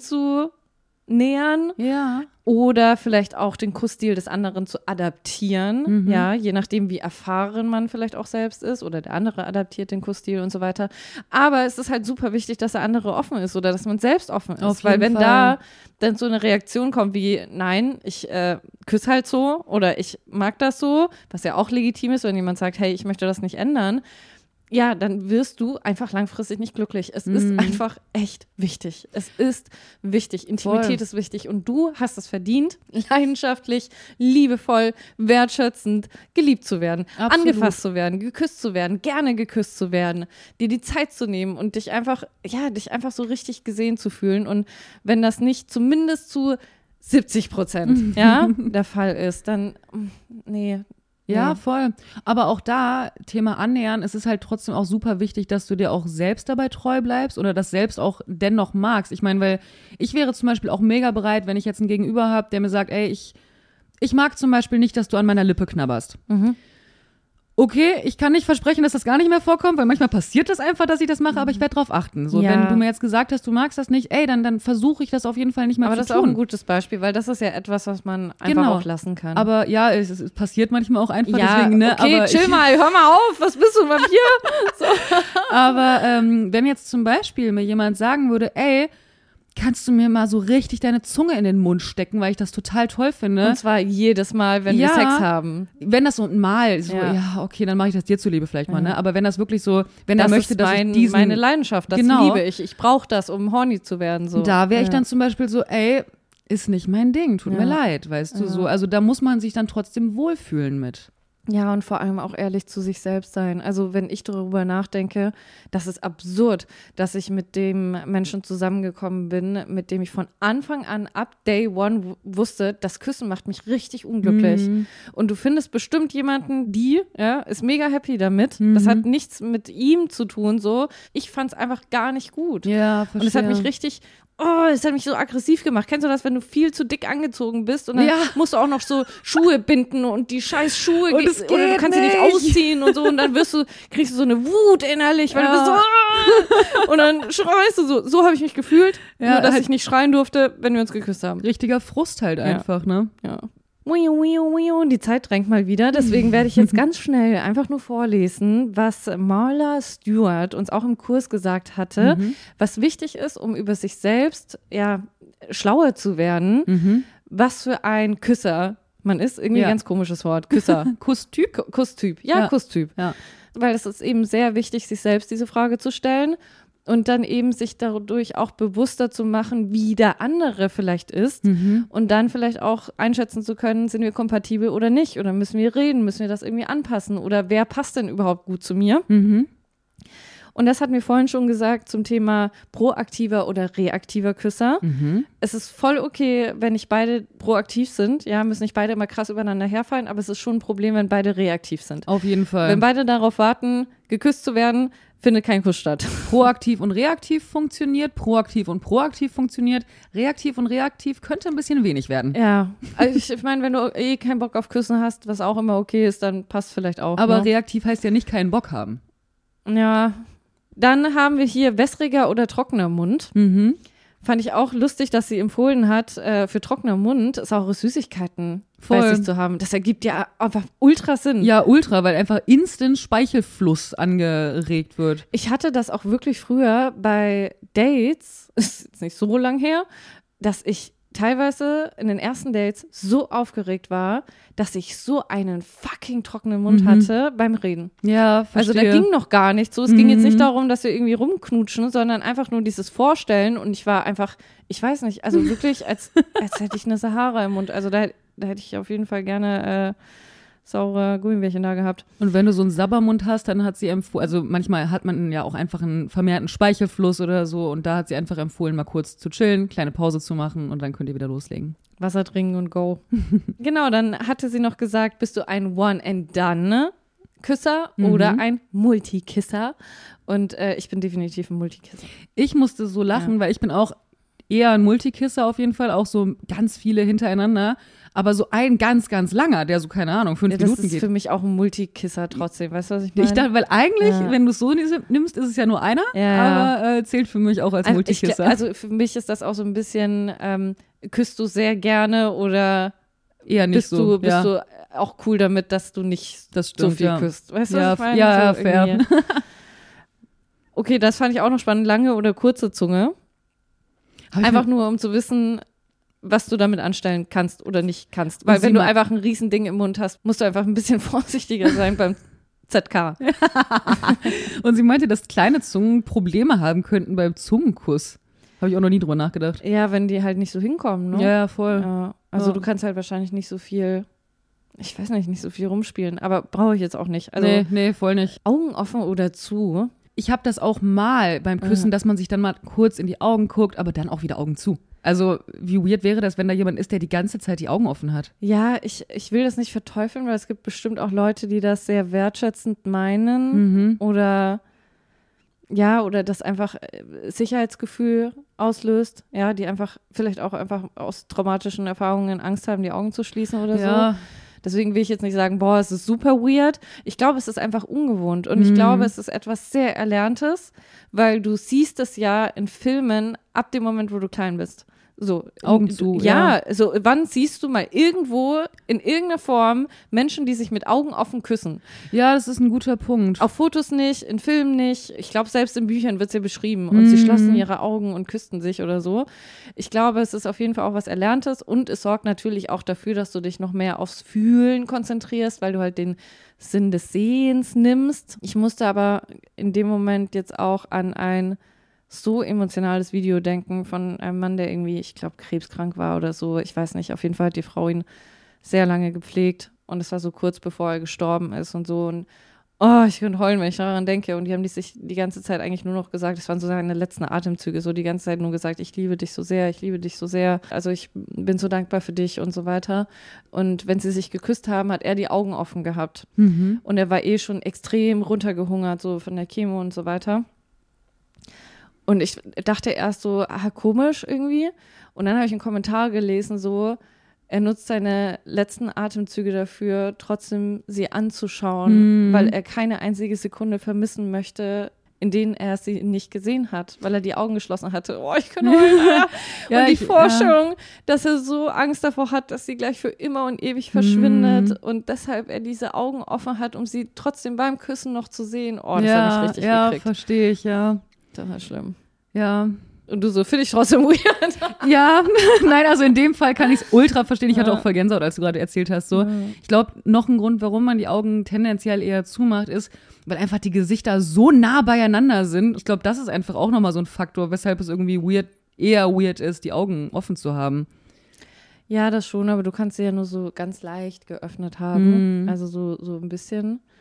anzunähern Ja. oder vielleicht auch den Kussstil des anderen zu adaptieren, Mhm. ja, je nachdem, wie erfahren man vielleicht auch selbst ist oder der andere adaptiert den Kussstil und so weiter. Aber es ist halt super wichtig, dass der andere offen ist oder dass man selbst offen ist, Auf weil jeden wenn Fall. da dann so eine Reaktion kommt wie, nein, ich äh, küsse halt so oder ich mag das so, was ja auch legitim ist, wenn jemand sagt, hey, ich möchte das nicht ändern, ja, dann wirst du einfach langfristig nicht glücklich. Es ist Mhm. einfach echt wichtig. Es ist wichtig. Intimität Voll. ist wichtig. Und du hast es verdient, leidenschaftlich, liebevoll, wertschätzend geliebt zu werden, Absolut. angefasst zu werden, geküsst zu werden, gerne geküsst zu werden, dir die Zeit zu nehmen und dich einfach, ja, dich einfach so richtig gesehen zu fühlen. Und wenn das nicht zumindest zu siebzig Prozent ja, der Fall ist, dann, nee. Ja, nee. voll. Aber auch da, Thema Annähern, es ist halt trotzdem auch super wichtig, dass du dir auch selbst dabei treu bleibst oder das selbst auch dennoch magst. Ich meine, weil ich wäre zum Beispiel auch mega bereit, wenn ich jetzt einen Gegenüber habe, der mir sagt, ey, ich, ich mag zum Beispiel nicht, dass du an meiner Lippe knabberst. Mhm. Okay, ich kann nicht versprechen, dass das gar nicht mehr vorkommt, weil manchmal passiert das einfach, dass ich das mache, aber ich werde drauf achten. So, Ja. wenn du mir jetzt gesagt hast, du magst das nicht, ey, dann, dann versuche ich das auf jeden Fall nicht mehr Aber zu das ist tun. auch ein gutes Beispiel, weil das ist ja etwas, was man einfach Genau. auch lassen kann. Aber ja, es, es passiert manchmal auch einfach, ja, deswegen, ne? okay, aber chill ich, mal, hör mal auf, was bist du, ein Vampir? Aber ähm, wenn jetzt zum Beispiel mir jemand sagen würde, ey, kannst du mir mal so richtig deine Zunge in den Mund stecken, weil ich das total toll finde. Und zwar jedes Mal, wenn Ja. wir Sex haben. Wenn das so mal, so, Ja. ja, okay, dann mache ich das dir zuliebe vielleicht mal, ne? Aber wenn das wirklich so, wenn Das er möchte, ist dass mein, ich diesen, meine Leidenschaft, das Genau. liebe ich. Ich brauche das, um horny zu werden. So. da wäre ich Ja. dann zum Beispiel so, ey, ist nicht mein Ding, tut Ja. mir leid, weißt du, Ja. so. Also da muss man sich dann trotzdem wohlfühlen mit. Ja, und vor allem auch ehrlich zu sich selbst sein. Also wenn ich darüber nachdenke, das ist absurd, dass ich mit dem Menschen zusammengekommen bin, mit dem ich von Anfang an ab Day One w- wusste, das Küssen macht mich richtig unglücklich. Mhm. Und du findest bestimmt jemanden, die, ja, ist mega happy damit. Mhm. Das hat nichts mit ihm zu tun, so. Ich fand es einfach gar nicht gut. Ja, verstehe. Und es hat mich richtig, oh, es hat mich so aggressiv gemacht. Kennst du das, wenn du viel zu dick angezogen bist und dann Ja. musst du auch noch so Schuhe binden und die scheiß Schuhe Und ge- es oder du geht kannst sie nicht nicht. ausziehen und so und dann wirst du, kriegst du so eine Wut innerlich, weil Ja. du bist so ah! Und dann schreist du so. So habe ich mich gefühlt, Ja, nur dass halt- ich nicht schreien durfte, wenn wir uns geküsst haben. richtiger Frust halt einfach, ne? Ja. Wiu, wiu, wiu. Die Zeit drängt mal wieder, deswegen werde ich jetzt ganz schnell einfach nur vorlesen, was Marla Stewart uns auch im Kurs gesagt hatte, Mhm. was wichtig ist, um über sich selbst ja schlauer zu werden, Mhm. was für ein Küsser man ist. Irgendwie Ja. ein ganz komisches Wort. Küsser. Kusstyp? K- Kusstyp. Ja, Ja. Kusstyp. Ja. Weil es ist eben sehr wichtig, sich selbst diese Frage zu stellen und dann eben sich dadurch auch bewusster zu machen, wie der andere vielleicht ist Mhm. und dann vielleicht auch einschätzen zu können, sind wir kompatibel oder nicht oder müssen wir reden, müssen wir das irgendwie anpassen oder wer passt denn überhaupt gut zu mir? Mhm. Und das hatten wir vorhin schon gesagt zum Thema proaktiver oder reaktiver Küsser. Mhm. Es ist voll okay, wenn nicht beide proaktiv sind. Ja, müssen nicht beide immer krass übereinander herfallen, aber es ist schon ein Problem, wenn beide reaktiv sind. Auf jeden Fall. Wenn beide darauf warten, geküsst zu werden, findet kein Kuss statt. Proaktiv und reaktiv funktioniert, proaktiv und proaktiv funktioniert, reaktiv und reaktiv könnte ein bisschen wenig werden. Ja, also ich, ich meine, wenn du eh keinen Bock auf Küssen hast, was auch immer okay ist, dann passt vielleicht auch. Aber ne? reaktiv heißt ja nicht keinen Bock haben. Ja, dann haben wir hier wässriger oder trockener Mund. Mhm. Fand ich auch lustig, dass sie empfohlen hat, äh, für trockener Mund saure Süßigkeiten Voll. bei sich zu haben. Das ergibt ja einfach ultra Sinn. Ja, ultra, weil einfach instant Speichelfluss angeregt wird. Ich hatte das auch wirklich früher bei Dates, ist jetzt nicht so lang her, dass ich teilweise in den ersten Dates so aufgeregt war, dass ich so einen fucking trockenen Mund Mhm. hatte beim Reden. Ja, verstehe. Also da ging noch gar nichts so. Es Mhm. ging jetzt nicht darum, dass wir irgendwie rumknutschen, sondern einfach nur dieses Vorstellen. Und ich war einfach, ich weiß nicht, also wirklich, als, als hätte ich eine Sahara im Mund. Also da, da hätte ich auf jeden Fall gerne äh, saure Gummibärchen da gehabt. Und wenn du so einen Sabbermund hast, dann hat sie empfohlen, also manchmal hat man ja auch einfach einen vermehrten Speichelfluss oder so und da hat sie einfach empfohlen, mal kurz zu chillen, kleine Pause zu machen und dann könnt ihr wieder loslegen. Wasser trinken und go. Genau, dann hatte sie noch gesagt, bist du ein One-and-Done-Küsser Mhm. oder ein Multikisser? Und äh, ich bin definitiv ein Multikisser. Ich musste so lachen, Ja. weil ich bin auch eher ein Multikisser auf jeden Fall, auch so ganz viele hintereinander, aber so ein ganz, ganz langer, der so, keine Ahnung, fünf Ja, das Minuten ist geht. für mich auch ein Multikisser trotzdem. Weißt du, was ich meine? Ich dachte, weil eigentlich, Ja. wenn du es so nimmst, ist es ja nur einer, Ja, ja. aber äh, zählt für mich auch als also, ich, Multikisser. gl- also für mich ist das auch so ein bisschen, ähm, küsst du sehr gerne oder eher nicht bist, so. du, bist ja, du auch cool damit, dass du nicht das so stimmt, viel ja. küsst? Weißt du, Ja, was ich meine? ja, ja, so fair. irgendwie. Okay, das fand ich auch noch spannend. Lange oder kurze Zunge? Hab ich Einfach mir- nur, um zu wissen, was du damit anstellen kannst oder nicht kannst. Weil Und wenn sie du ma- einfach ein Riesending im Mund hast, musst du einfach ein bisschen vorsichtiger sein beim Z K. Und sie meinte, dass kleine Zungen Probleme haben könnten beim Zungenkuss. Habe ich auch noch nie drüber nachgedacht. Ja, wenn die halt nicht so hinkommen, ne? Ja, ja, voll. Ja, also Ja. du kannst halt wahrscheinlich nicht so viel, ich weiß nicht, nicht so viel rumspielen, aber brauche ich jetzt auch nicht. Also nee, nee, voll nicht. Augen offen oder zu. Ich habe das auch mal beim Küssen, Ja. dass man sich dann mal kurz in die Augen guckt, aber dann auch wieder Augen zu. Also wie weird wäre das, wenn da jemand ist, der die ganze Zeit die Augen offen hat? Ja, ich, ich will das nicht verteufeln, weil es gibt bestimmt auch Leute, die das sehr wertschätzend meinen Mhm. oder ja, oder das einfach äh, Sicherheitsgefühl auslöst, ja, die einfach vielleicht auch einfach aus traumatischen Erfahrungen Angst haben, die Augen zu schließen oder so. Ja, Deswegen will ich jetzt nicht sagen, boah, es ist super weird. Ich glaube, es ist einfach ungewohnt. Und ich Mhm. glaube, es ist etwas sehr Erlerntes, weil du siehst es ja in Filmen ab dem Moment, wo du klein bist. So. Augen zu, Ja, so wann siehst du mal irgendwo in irgendeiner Form Menschen, die sich mit Augen offen küssen? ja, das ist ein guter Punkt. Auf Fotos nicht, in Filmen nicht. Ich glaube, selbst in Büchern wird es ja beschrieben. Und sie Mhm. schlossen ihre Augen und küssten sich oder so. Ich glaube, es ist auf jeden Fall auch was Erlerntes und es sorgt natürlich auch dafür, dass du dich noch mehr aufs Fühlen konzentrierst, weil du halt den Sinn des Sehens nimmst. Ich musste aber in dem Moment jetzt auch an ein so emotionales Video denken von einem Mann, der irgendwie, ich glaube, krebskrank war oder so. Ich weiß nicht. Auf jeden Fall hat die Frau ihn sehr lange gepflegt und es war so kurz bevor er gestorben ist und so. Und oh, ich könnte heulen, wenn ich daran denke. Und die haben die sich die ganze Zeit eigentlich nur noch gesagt, es waren so seine letzten Atemzüge, so die ganze Zeit nur gesagt, ich liebe dich so sehr, ich liebe dich so sehr. Also ich bin so dankbar für dich und so weiter. Und wenn sie sich geküsst haben, hat er die Augen offen gehabt. Mhm. Und er war eh schon extrem runtergehungert, so von der Chemo und so weiter. Und ich dachte erst so, ah, komisch irgendwie. Und dann habe ich einen Kommentar gelesen, so, er nutzt seine letzten Atemzüge dafür, trotzdem sie anzuschauen, Mm. weil er keine einzige Sekunde vermissen möchte, in denen er sie nicht gesehen hat, weil er die Augen geschlossen hatte. Oh, ich kann heulen. Alter. Ja, und die ich- Vorstellung, dass er so Angst davor hat, dass sie gleich für immer und ewig verschwindet und deshalb er diese Augen offen hat, um sie trotzdem beim Küssen noch zu sehen. Oh, das ja, hat mich richtig ja, gekriegt. verstehe ich, ja. Das war schlimm. Ja. Und du so, finde ich trotzdem weird. Ja, nein, also in dem Fall kann ich es ultra verstehen. Ich hatte Ja. auch voll Gänsehaut, als du gerade erzählt hast. So. Ich glaube, noch ein Grund, warum man die Augen tendenziell eher zumacht, ist, weil einfach die Gesichter so nah beieinander sind. Ich glaube, das ist einfach auch nochmal so ein Faktor, weshalb es irgendwie weird, eher weird ist, die Augen offen zu haben. Ja, das schon, aber du kannst sie ja nur so ganz leicht geöffnet haben. Mhm. Also so, so ein bisschen.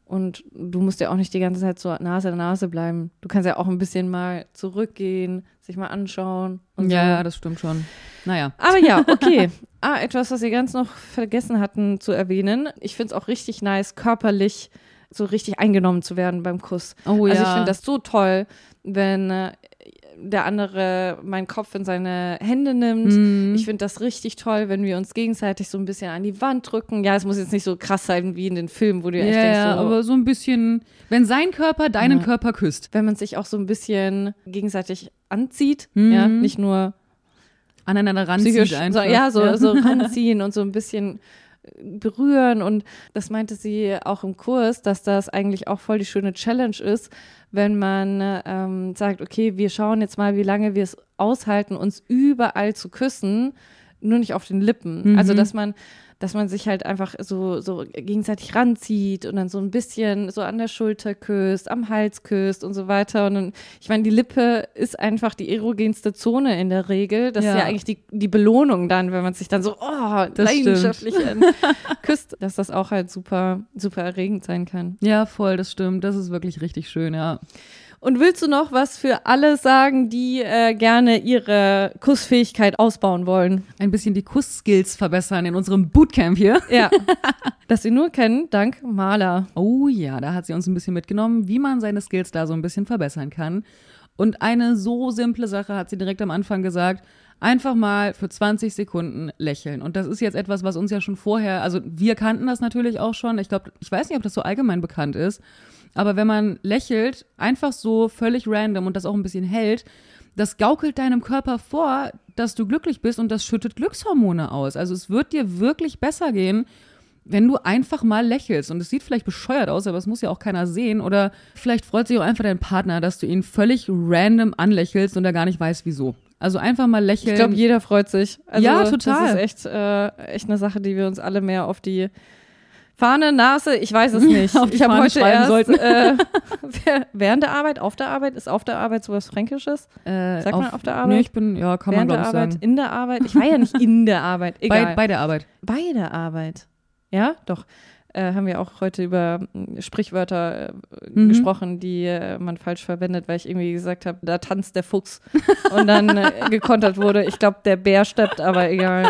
Und du musst ja auch nicht die ganze Zeit so Nase an Nase bleiben. Du kannst ja auch ein bisschen mal zurückgehen, sich mal anschauen. Und ja, so. ja, das stimmt schon. Naja. Aber ja, okay. Ah, etwas, was wir ganz noch vergessen hatten zu erwähnen. Ich finde es auch richtig nice, körperlich so richtig eingenommen zu werden beim Kuss. Oh ja. Also ich finde das so toll, wenn äh, der andere meinen Kopf in seine Hände nimmt. Mhm. Ich finde das richtig toll, wenn wir uns gegenseitig so ein bisschen an die Wand drücken. Ja, es muss jetzt nicht so krass sein wie in den Filmen, wo du Ja, echt denkst, so, ja, aber so ein bisschen, wenn sein Körper deinen Ja. Körper küsst. wenn man sich auch so ein bisschen gegenseitig anzieht, Mhm. ja, nicht nur Aneinander ranzieht psychisch, einfach. so, ja, so, so ranziehen und so ein bisschen berühren. Und das meinte sie auch im Kurs, dass das eigentlich auch voll die schöne Challenge ist, wenn man ähm, sagt, okay, wir schauen jetzt mal, wie lange wir es aushalten, uns überall zu küssen, nur nicht auf den Lippen. Mhm. Also, dass man dass man sich halt einfach so, so gegenseitig ranzieht und dann so ein bisschen so an der Schulter küsst, am Hals küsst und so weiter. Und dann, ich meine, die Lippe ist einfach die erogenste Zone in der Regel. Das Ja. ist ja eigentlich die, die Belohnung dann, wenn man sich dann so oh, Das leidenschaftlich äh, küsst, dass das auch halt super, super erregend sein kann. Ja, voll, das stimmt. Das ist wirklich richtig schön, ja. Und willst du noch was für alle sagen, die äh, gerne ihre Kussfähigkeit ausbauen wollen? Ein bisschen die Kussskills verbessern in unserem Bootcamp hier. Ja, das sie nur kennen, dank Maler. Oh ja, da hat sie uns ein bisschen mitgenommen, wie man seine Skills da so ein bisschen verbessern kann. Und eine so simple Sache hat sie direkt am Anfang gesagt, einfach mal für zwanzig Sekunden lächeln. Und das ist jetzt etwas, was uns ja schon vorher, also wir kannten das natürlich auch schon. Ich glaube, ich weiß nicht, ob das so allgemein bekannt ist. Aber wenn man lächelt, einfach so völlig random und das auch ein bisschen hält, das gaukelt deinem Körper vor, dass du glücklich bist und das schüttet Glückshormone aus. Also es wird dir wirklich besser gehen, wenn du einfach mal lächelst. Und es sieht vielleicht bescheuert aus, aber es muss ja auch keiner sehen. Oder vielleicht freut sich auch einfach dein Partner, dass du ihn völlig random anlächelst und er gar nicht weiß, wieso. Also einfach mal lächeln. Ich glaube, jeder freut sich. Also, Ja, total. Das ist echt, äh, echt eine Sache, die wir uns alle mehr auf die Fahne, Nase, ich weiß es nicht. Auf die ich habe Fahne heute schreiben erst sollten. äh, während der Arbeit, auf der Arbeit, ist auf der Arbeit sowas Fränkisches? Äh, Sagt man auf der Arbeit? Nee, ich bin, ja, kann man Während der glaube ich Arbeit, sagen. in der Arbeit? Ich war ja nicht in der Arbeit, egal. Bei, bei der Arbeit. Bei der Arbeit. Ja, doch. Äh, haben wir auch heute über äh, Sprichwörter äh, Mhm. gesprochen, die äh, man falsch verwendet, weil ich irgendwie gesagt habe, da tanzt der Fuchs und dann äh, gekontert wurde, ich glaube, der Bär steppt, aber egal.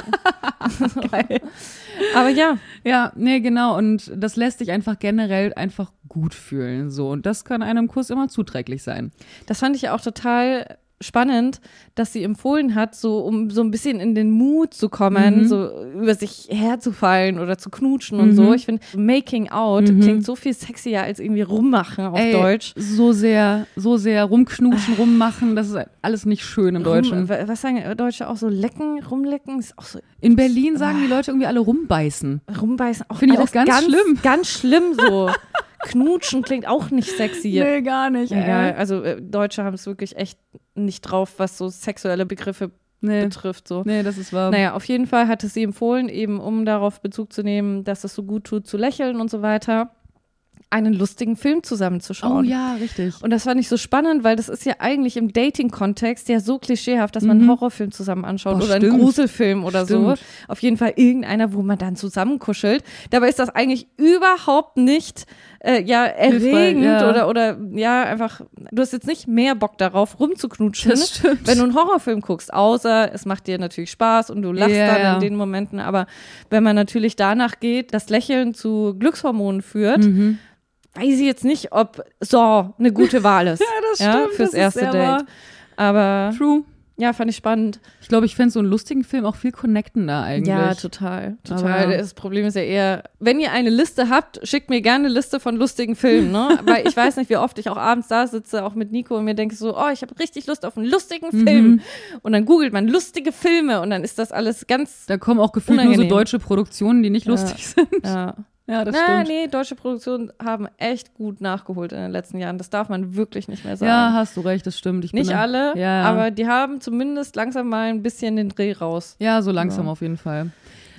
Geil. Aber ja, Ja, nee, genau. Und das lässt dich einfach generell einfach gut fühlen. So. Und das kann einem Kuss immer zuträglich sein. das fand ich ja auch total spannend, dass sie empfohlen hat, so um so ein bisschen in den Mut zu kommen, Mhm. so über sich herzufallen oder zu knutschen und Mhm. so. Ich finde, Making Out Mhm. klingt so viel sexier als irgendwie rummachen auf Ey, Deutsch. So sehr, so sehr rumknutschen, rummachen, das ist alles nicht schön im Deutschen. Rum, wa- was sagen Deutsche auch so? Lecken, rumlecken? Ist auch so In Berlin sagen die Leute irgendwie alle rumbeißen. rumbeißen. Auch Finde ich auch alles ganz schlimm. Ganz schlimm so. Knutschen klingt auch nicht sexy. Nee, gar nicht. Egal, Ey. also äh, Deutsche haben es wirklich echt nicht drauf, was so sexuelle Begriffe Nee. betrifft. So. Nee, das ist wahr. Naja, auf jeden Fall hat es sie empfohlen, eben um darauf Bezug zu nehmen, dass es so gut tut, zu lächeln und so weiter, einen lustigen Film zusammenzuschauen. Oh ja, richtig. Und das fand ich so spannend, weil das ist ja eigentlich im Dating-Kontext ja so klischeehaft, dass man einen Mhm. Horrorfilm zusammen anschaut Boah, oder einen stimmt. Gruselfilm oder so. Stimmt. Auf jeden Fall irgendeiner, wo man dann zusammenkuschelt. Dabei ist das eigentlich überhaupt nicht äh, ja, erregend ja. oder, oder ja, einfach, du hast jetzt nicht mehr Bock darauf, rumzuknutschen, Das stimmt. wenn du einen Horrorfilm guckst, außer es macht dir natürlich Spaß und du lachst Ja, dann ja. in den Momenten. Aber wenn man natürlich danach geht, das Lächeln zu Glückshormonen führt, Mhm. weiß ich jetzt nicht, ob so eine gute Wahl ist. Ja, das stimmt. Fürs das ist erste sehr Date. wahr. Aber True. ja, fand ich spannend. Ich glaube, ich fände so einen lustigen Film auch viel connectender eigentlich. Ja, total. Total. Aber- Das Problem ist ja eher, wenn ihr eine Liste habt, schickt mir gerne eine Liste von lustigen Filmen, ne? Weil ich weiß nicht, wie oft ich auch abends da sitze, auch mit Nico und mir denke so, oh, ich habe richtig Lust auf einen lustigen Film. Mhm. Und dann googelt man lustige Filme und dann ist das alles ganz, Da kommen auch gefühlt nur Unangenehm. so deutsche Produktionen, die nicht Ja. lustig sind. ja. Ja, das Na, stimmt. nee, deutsche Produktionen haben echt gut nachgeholt in den letzten Jahren. Das darf man wirklich nicht mehr sagen. Ja, hast du recht, das stimmt. Ich bin Nicht da- alle, ja, ja. aber die haben zumindest langsam mal ein bisschen den Dreh raus. Ja, so langsam Ja. auf jeden Fall.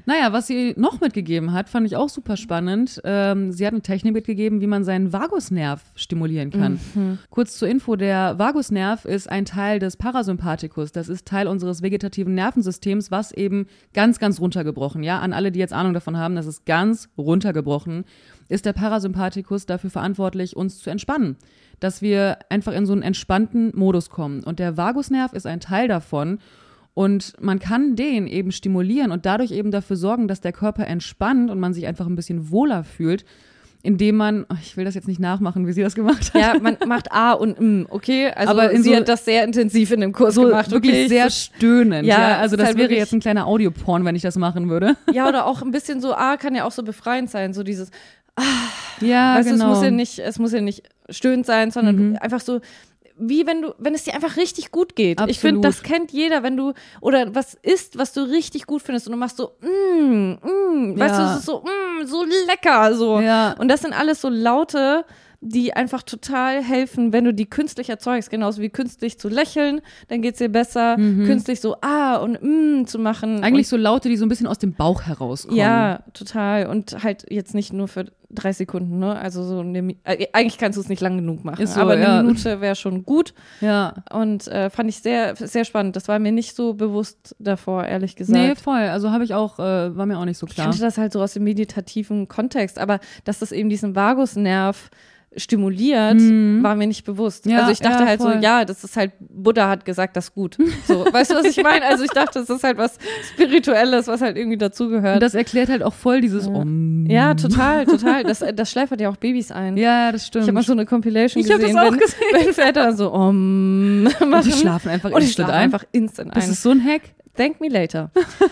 Naja, was sie noch mitgegeben hat, fand ich auch super spannend. Ähm, sie hat eine Technik mitgegeben, wie man seinen Vagusnerv stimulieren kann. Mhm. Kurz zur Info, der Vagusnerv ist ein Teil des Parasympathikus. Das ist Teil unseres vegetativen Nervensystems, was eben ganz, ganz runtergebrochen, ja, an alle, die jetzt Ahnung davon haben, das ist ganz runtergebrochen, ist der Parasympathikus dafür verantwortlich, uns zu entspannen. Dass wir einfach in so einen entspannten Modus kommen. Und der Vagusnerv ist ein Teil davon. Und man kann den eben stimulieren und dadurch eben dafür sorgen, dass der Körper entspannt und man sich einfach ein bisschen wohler fühlt, indem man, oh, ich will das jetzt nicht nachmachen, wie sie das gemacht hat. Ja, man macht A und M, okay? Also aber sie so, hat das sehr intensiv in dem Kurs so gemacht. Wirklich okay? sehr stöhnend. Ja, ja. Also das halt wäre wirklich, jetzt ein kleiner Audioporn, wenn ich das machen würde. Ja, oder auch ein bisschen so, A kann ja auch so befreiend sein, so dieses, ah, ja, weißt genau. du, es muss ja nicht, es muss ja nicht stöhnend sein, sondern mhm. du einfach so, wie wenn du, wenn es dir einfach richtig gut geht. Absolut. Ich finde, das kennt jeder, wenn du, oder was isst, was du richtig gut findest und du machst so, mm, mm, weißt ja. du, es ist so, mm, so lecker, so. Ja. Und das sind alles so Laute, die einfach total helfen, wenn du die künstlich erzeugst, genauso wie künstlich zu lächeln, dann geht's dir besser, mhm. künstlich so ah und mm zu machen. Eigentlich so Laute, die so ein bisschen aus dem Bauch herauskommen. Ja, total. Und halt jetzt nicht nur für drei Sekunden, ne? Also so eine, äh, eigentlich kannst du es nicht lang genug machen, so, aber eine ja. Minute wäre schon gut. Ja. Und äh, fand ich sehr, sehr spannend. Das war mir nicht so bewusst davor, ehrlich gesagt. Nee, voll. Also habe ich auch, äh, war mir auch nicht so klar. Ich kannte das halt so aus dem meditativen Kontext, aber dass das eben diesen Vagusnerv stimuliert, mhm. war mir nicht bewusst. Ja, also ich dachte ja, halt voll. so, ja, das ist halt, Buddha hat gesagt, das ist gut. So, weißt du, was ich meine? Also ich dachte, das ist halt was Spirituelles, was halt irgendwie dazugehört. Und das erklärt halt auch voll dieses ja. Om. Ja, total, total. Das, das schläfert ja auch Babys ein. Ja, das stimmt. Ich habe mal so eine Compilation ich gesehen, hab das auch wenn, gesehen. wenn Väter so Om machen. Und die schlafen einfach und die instant schlafen ein. einfach instant ein. Das ist so ein Hack. Thank me later.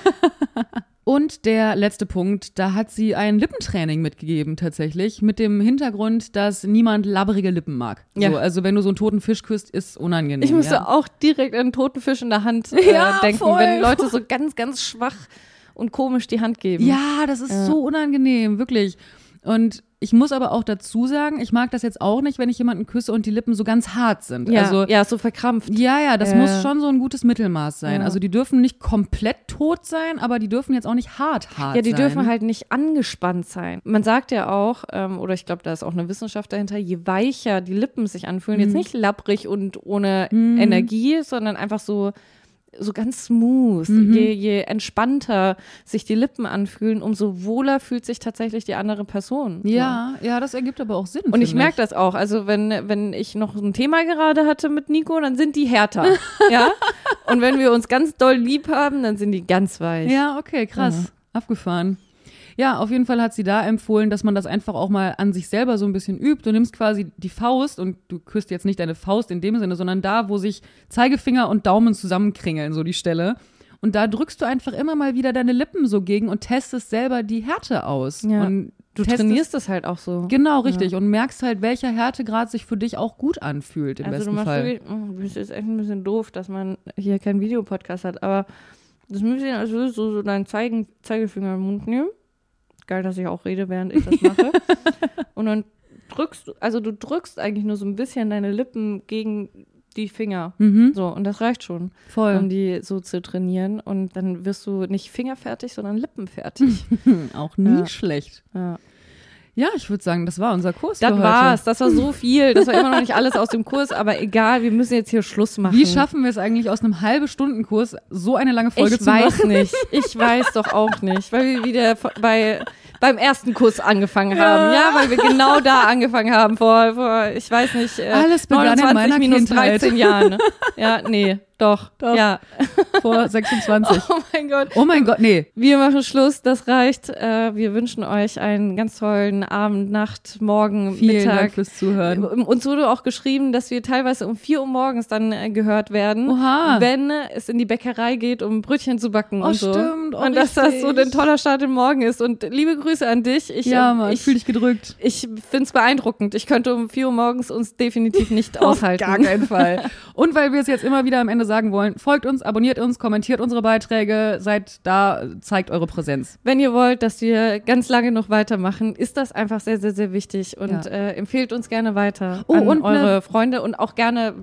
Und der letzte Punkt, da hat sie ein Lippentraining mitgegeben tatsächlich, mit dem Hintergrund, dass niemand labbrige Lippen mag. Ja. So, also wenn du so einen toten Fisch küsst, ist unangenehm. Ich musste ja. auch direkt an einen toten Fisch in der Hand äh, ja, denken, voll, wenn Leute voll. so ganz, ganz schwach und komisch die Hand geben. Ja, das ist ja. so unangenehm, wirklich. Und ich muss aber auch dazu sagen, ich mag das jetzt auch nicht, wenn ich jemanden küsse und die Lippen so ganz hart sind. Ja, also, ja so verkrampft. Ja, ja, das ja. muss schon so ein gutes Mittelmaß sein. Ja. Also die dürfen nicht komplett tot sein, aber die dürfen jetzt auch nicht hart hart sein. Ja, die sein. dürfen halt nicht angespannt sein. Man sagt ja auch, ähm, oder ich glaube, da ist auch eine Wissenschaft dahinter, je weicher die Lippen sich anfühlen, mhm. jetzt nicht labbrig und ohne mhm. Energie, sondern einfach so so ganz smooth, mhm. je, je entspannter sich die Lippen anfühlen, umso wohler fühlt sich tatsächlich die andere Person. Ja, so. ja, das ergibt aber auch Sinn. Und ich merke das auch, also wenn, wenn ich noch ein Thema gerade hatte mit Nico, dann sind die härter, ja, und wenn wir uns ganz doll lieb haben, dann sind die ganz weich. Ja, okay, krass, ja. Abgefahren. Ja, auf jeden Fall hat sie da empfohlen, dass man das einfach auch mal an sich selber so ein bisschen übt. Du nimmst quasi die Faust und du küsst jetzt nicht deine Faust in dem Sinne, sondern da, wo sich Zeigefinger und Daumen zusammenkringeln, so die Stelle. Und da drückst du einfach immer mal wieder deine Lippen so gegen und testest selber die Härte aus. Ja. Und du trainierst das halt auch so. Genau, richtig. Ja. Und merkst halt, welcher Härtegrad sich für dich auch gut anfühlt im also besten du machst Fall. Wirklich, oh, das ist echt ein bisschen doof, dass man hier keinen Videopodcast hat, aber das ist ein bisschen, als würdest du so deinen Zeigen, Zeigefinger im Mund nehmen. Geil, dass ich auch rede, während ich das mache. Und dann drückst du, also du drückst eigentlich nur so ein bisschen deine Lippen gegen die Finger. Mhm. So, und das reicht schon, Voll. um die so zu trainieren. Und dann wirst du nicht fingerfertig, sondern lippenfertig. Auch nie ja. schlecht. Ja. Ja, ich würde sagen, das war unser Kurs Das für heute. war's, das war so viel. Das war immer noch nicht alles aus dem Kurs, aber egal, wir müssen jetzt hier Schluss machen. Wie schaffen wir es eigentlich aus einem halben Stunden Kurs so eine lange Folge ich zu machen? Ich weiß nicht, ich weiß doch auch nicht, weil wir wieder bei beim ersten Kurs angefangen haben, ja, ja weil wir genau da angefangen haben vor, vor ich weiß nicht, äh, Alles begann in meiner minus Kindheit. dreizehn Jahren. Ja, nee, doch, doch. ja. Vor sechsundzwanzig. Oh mein Gott. Oh mein Gott, nee. Wir machen Schluss, das reicht. Äh, wir wünschen euch einen ganz tollen Abend, Nacht, Morgen, Vielen Mittag. Dank fürs Zuhören. Uns wurde auch geschrieben, dass wir teilweise um vier Uhr morgens dann äh, gehört werden, Oha. wenn es in die Bäckerei geht, um Brötchen zu backen oh, und so. Stimmt, oh, und dass das so ein toller Start im Morgen ist. Und liebe Grüße an dich. Ich, ja, Mann, ich fühl dich gedrückt. Ich finde es beeindruckend. Ich könnte um vier Uhr morgens uns definitiv nicht aushalten. Auf gar keinen Fall. Und weil wir es jetzt immer wieder am Ende sagen wollen, folgt uns, abonniert uns, kommentiert unsere Beiträge, seid da, zeigt eure Präsenz. Wenn ihr wollt, dass wir ganz lange noch weitermachen, ist das einfach sehr, sehr, sehr wichtig und ja. äh, empfehlt uns gerne weiter oh, an und eure ne, Freunde und auch gerne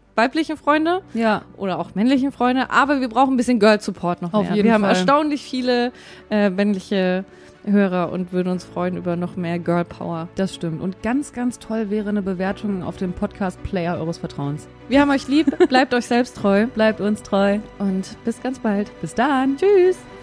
weiblichen Freunde Ja. oder auch männlichen Freunde, aber wir brauchen ein bisschen Girl-Support noch Auf mehr. jeden wir haben Fall. erstaunlich viele äh, männliche Hörer und würden uns freuen über noch mehr Girl-Power. Das stimmt. Und ganz, ganz toll wäre eine Bewertung auf dem Podcast-Player eures Vertrauens. Wir haben euch lieb, bleibt euch selbst treu Bleibt uns treu. und bis ganz bald. Bis dann. Tschüss!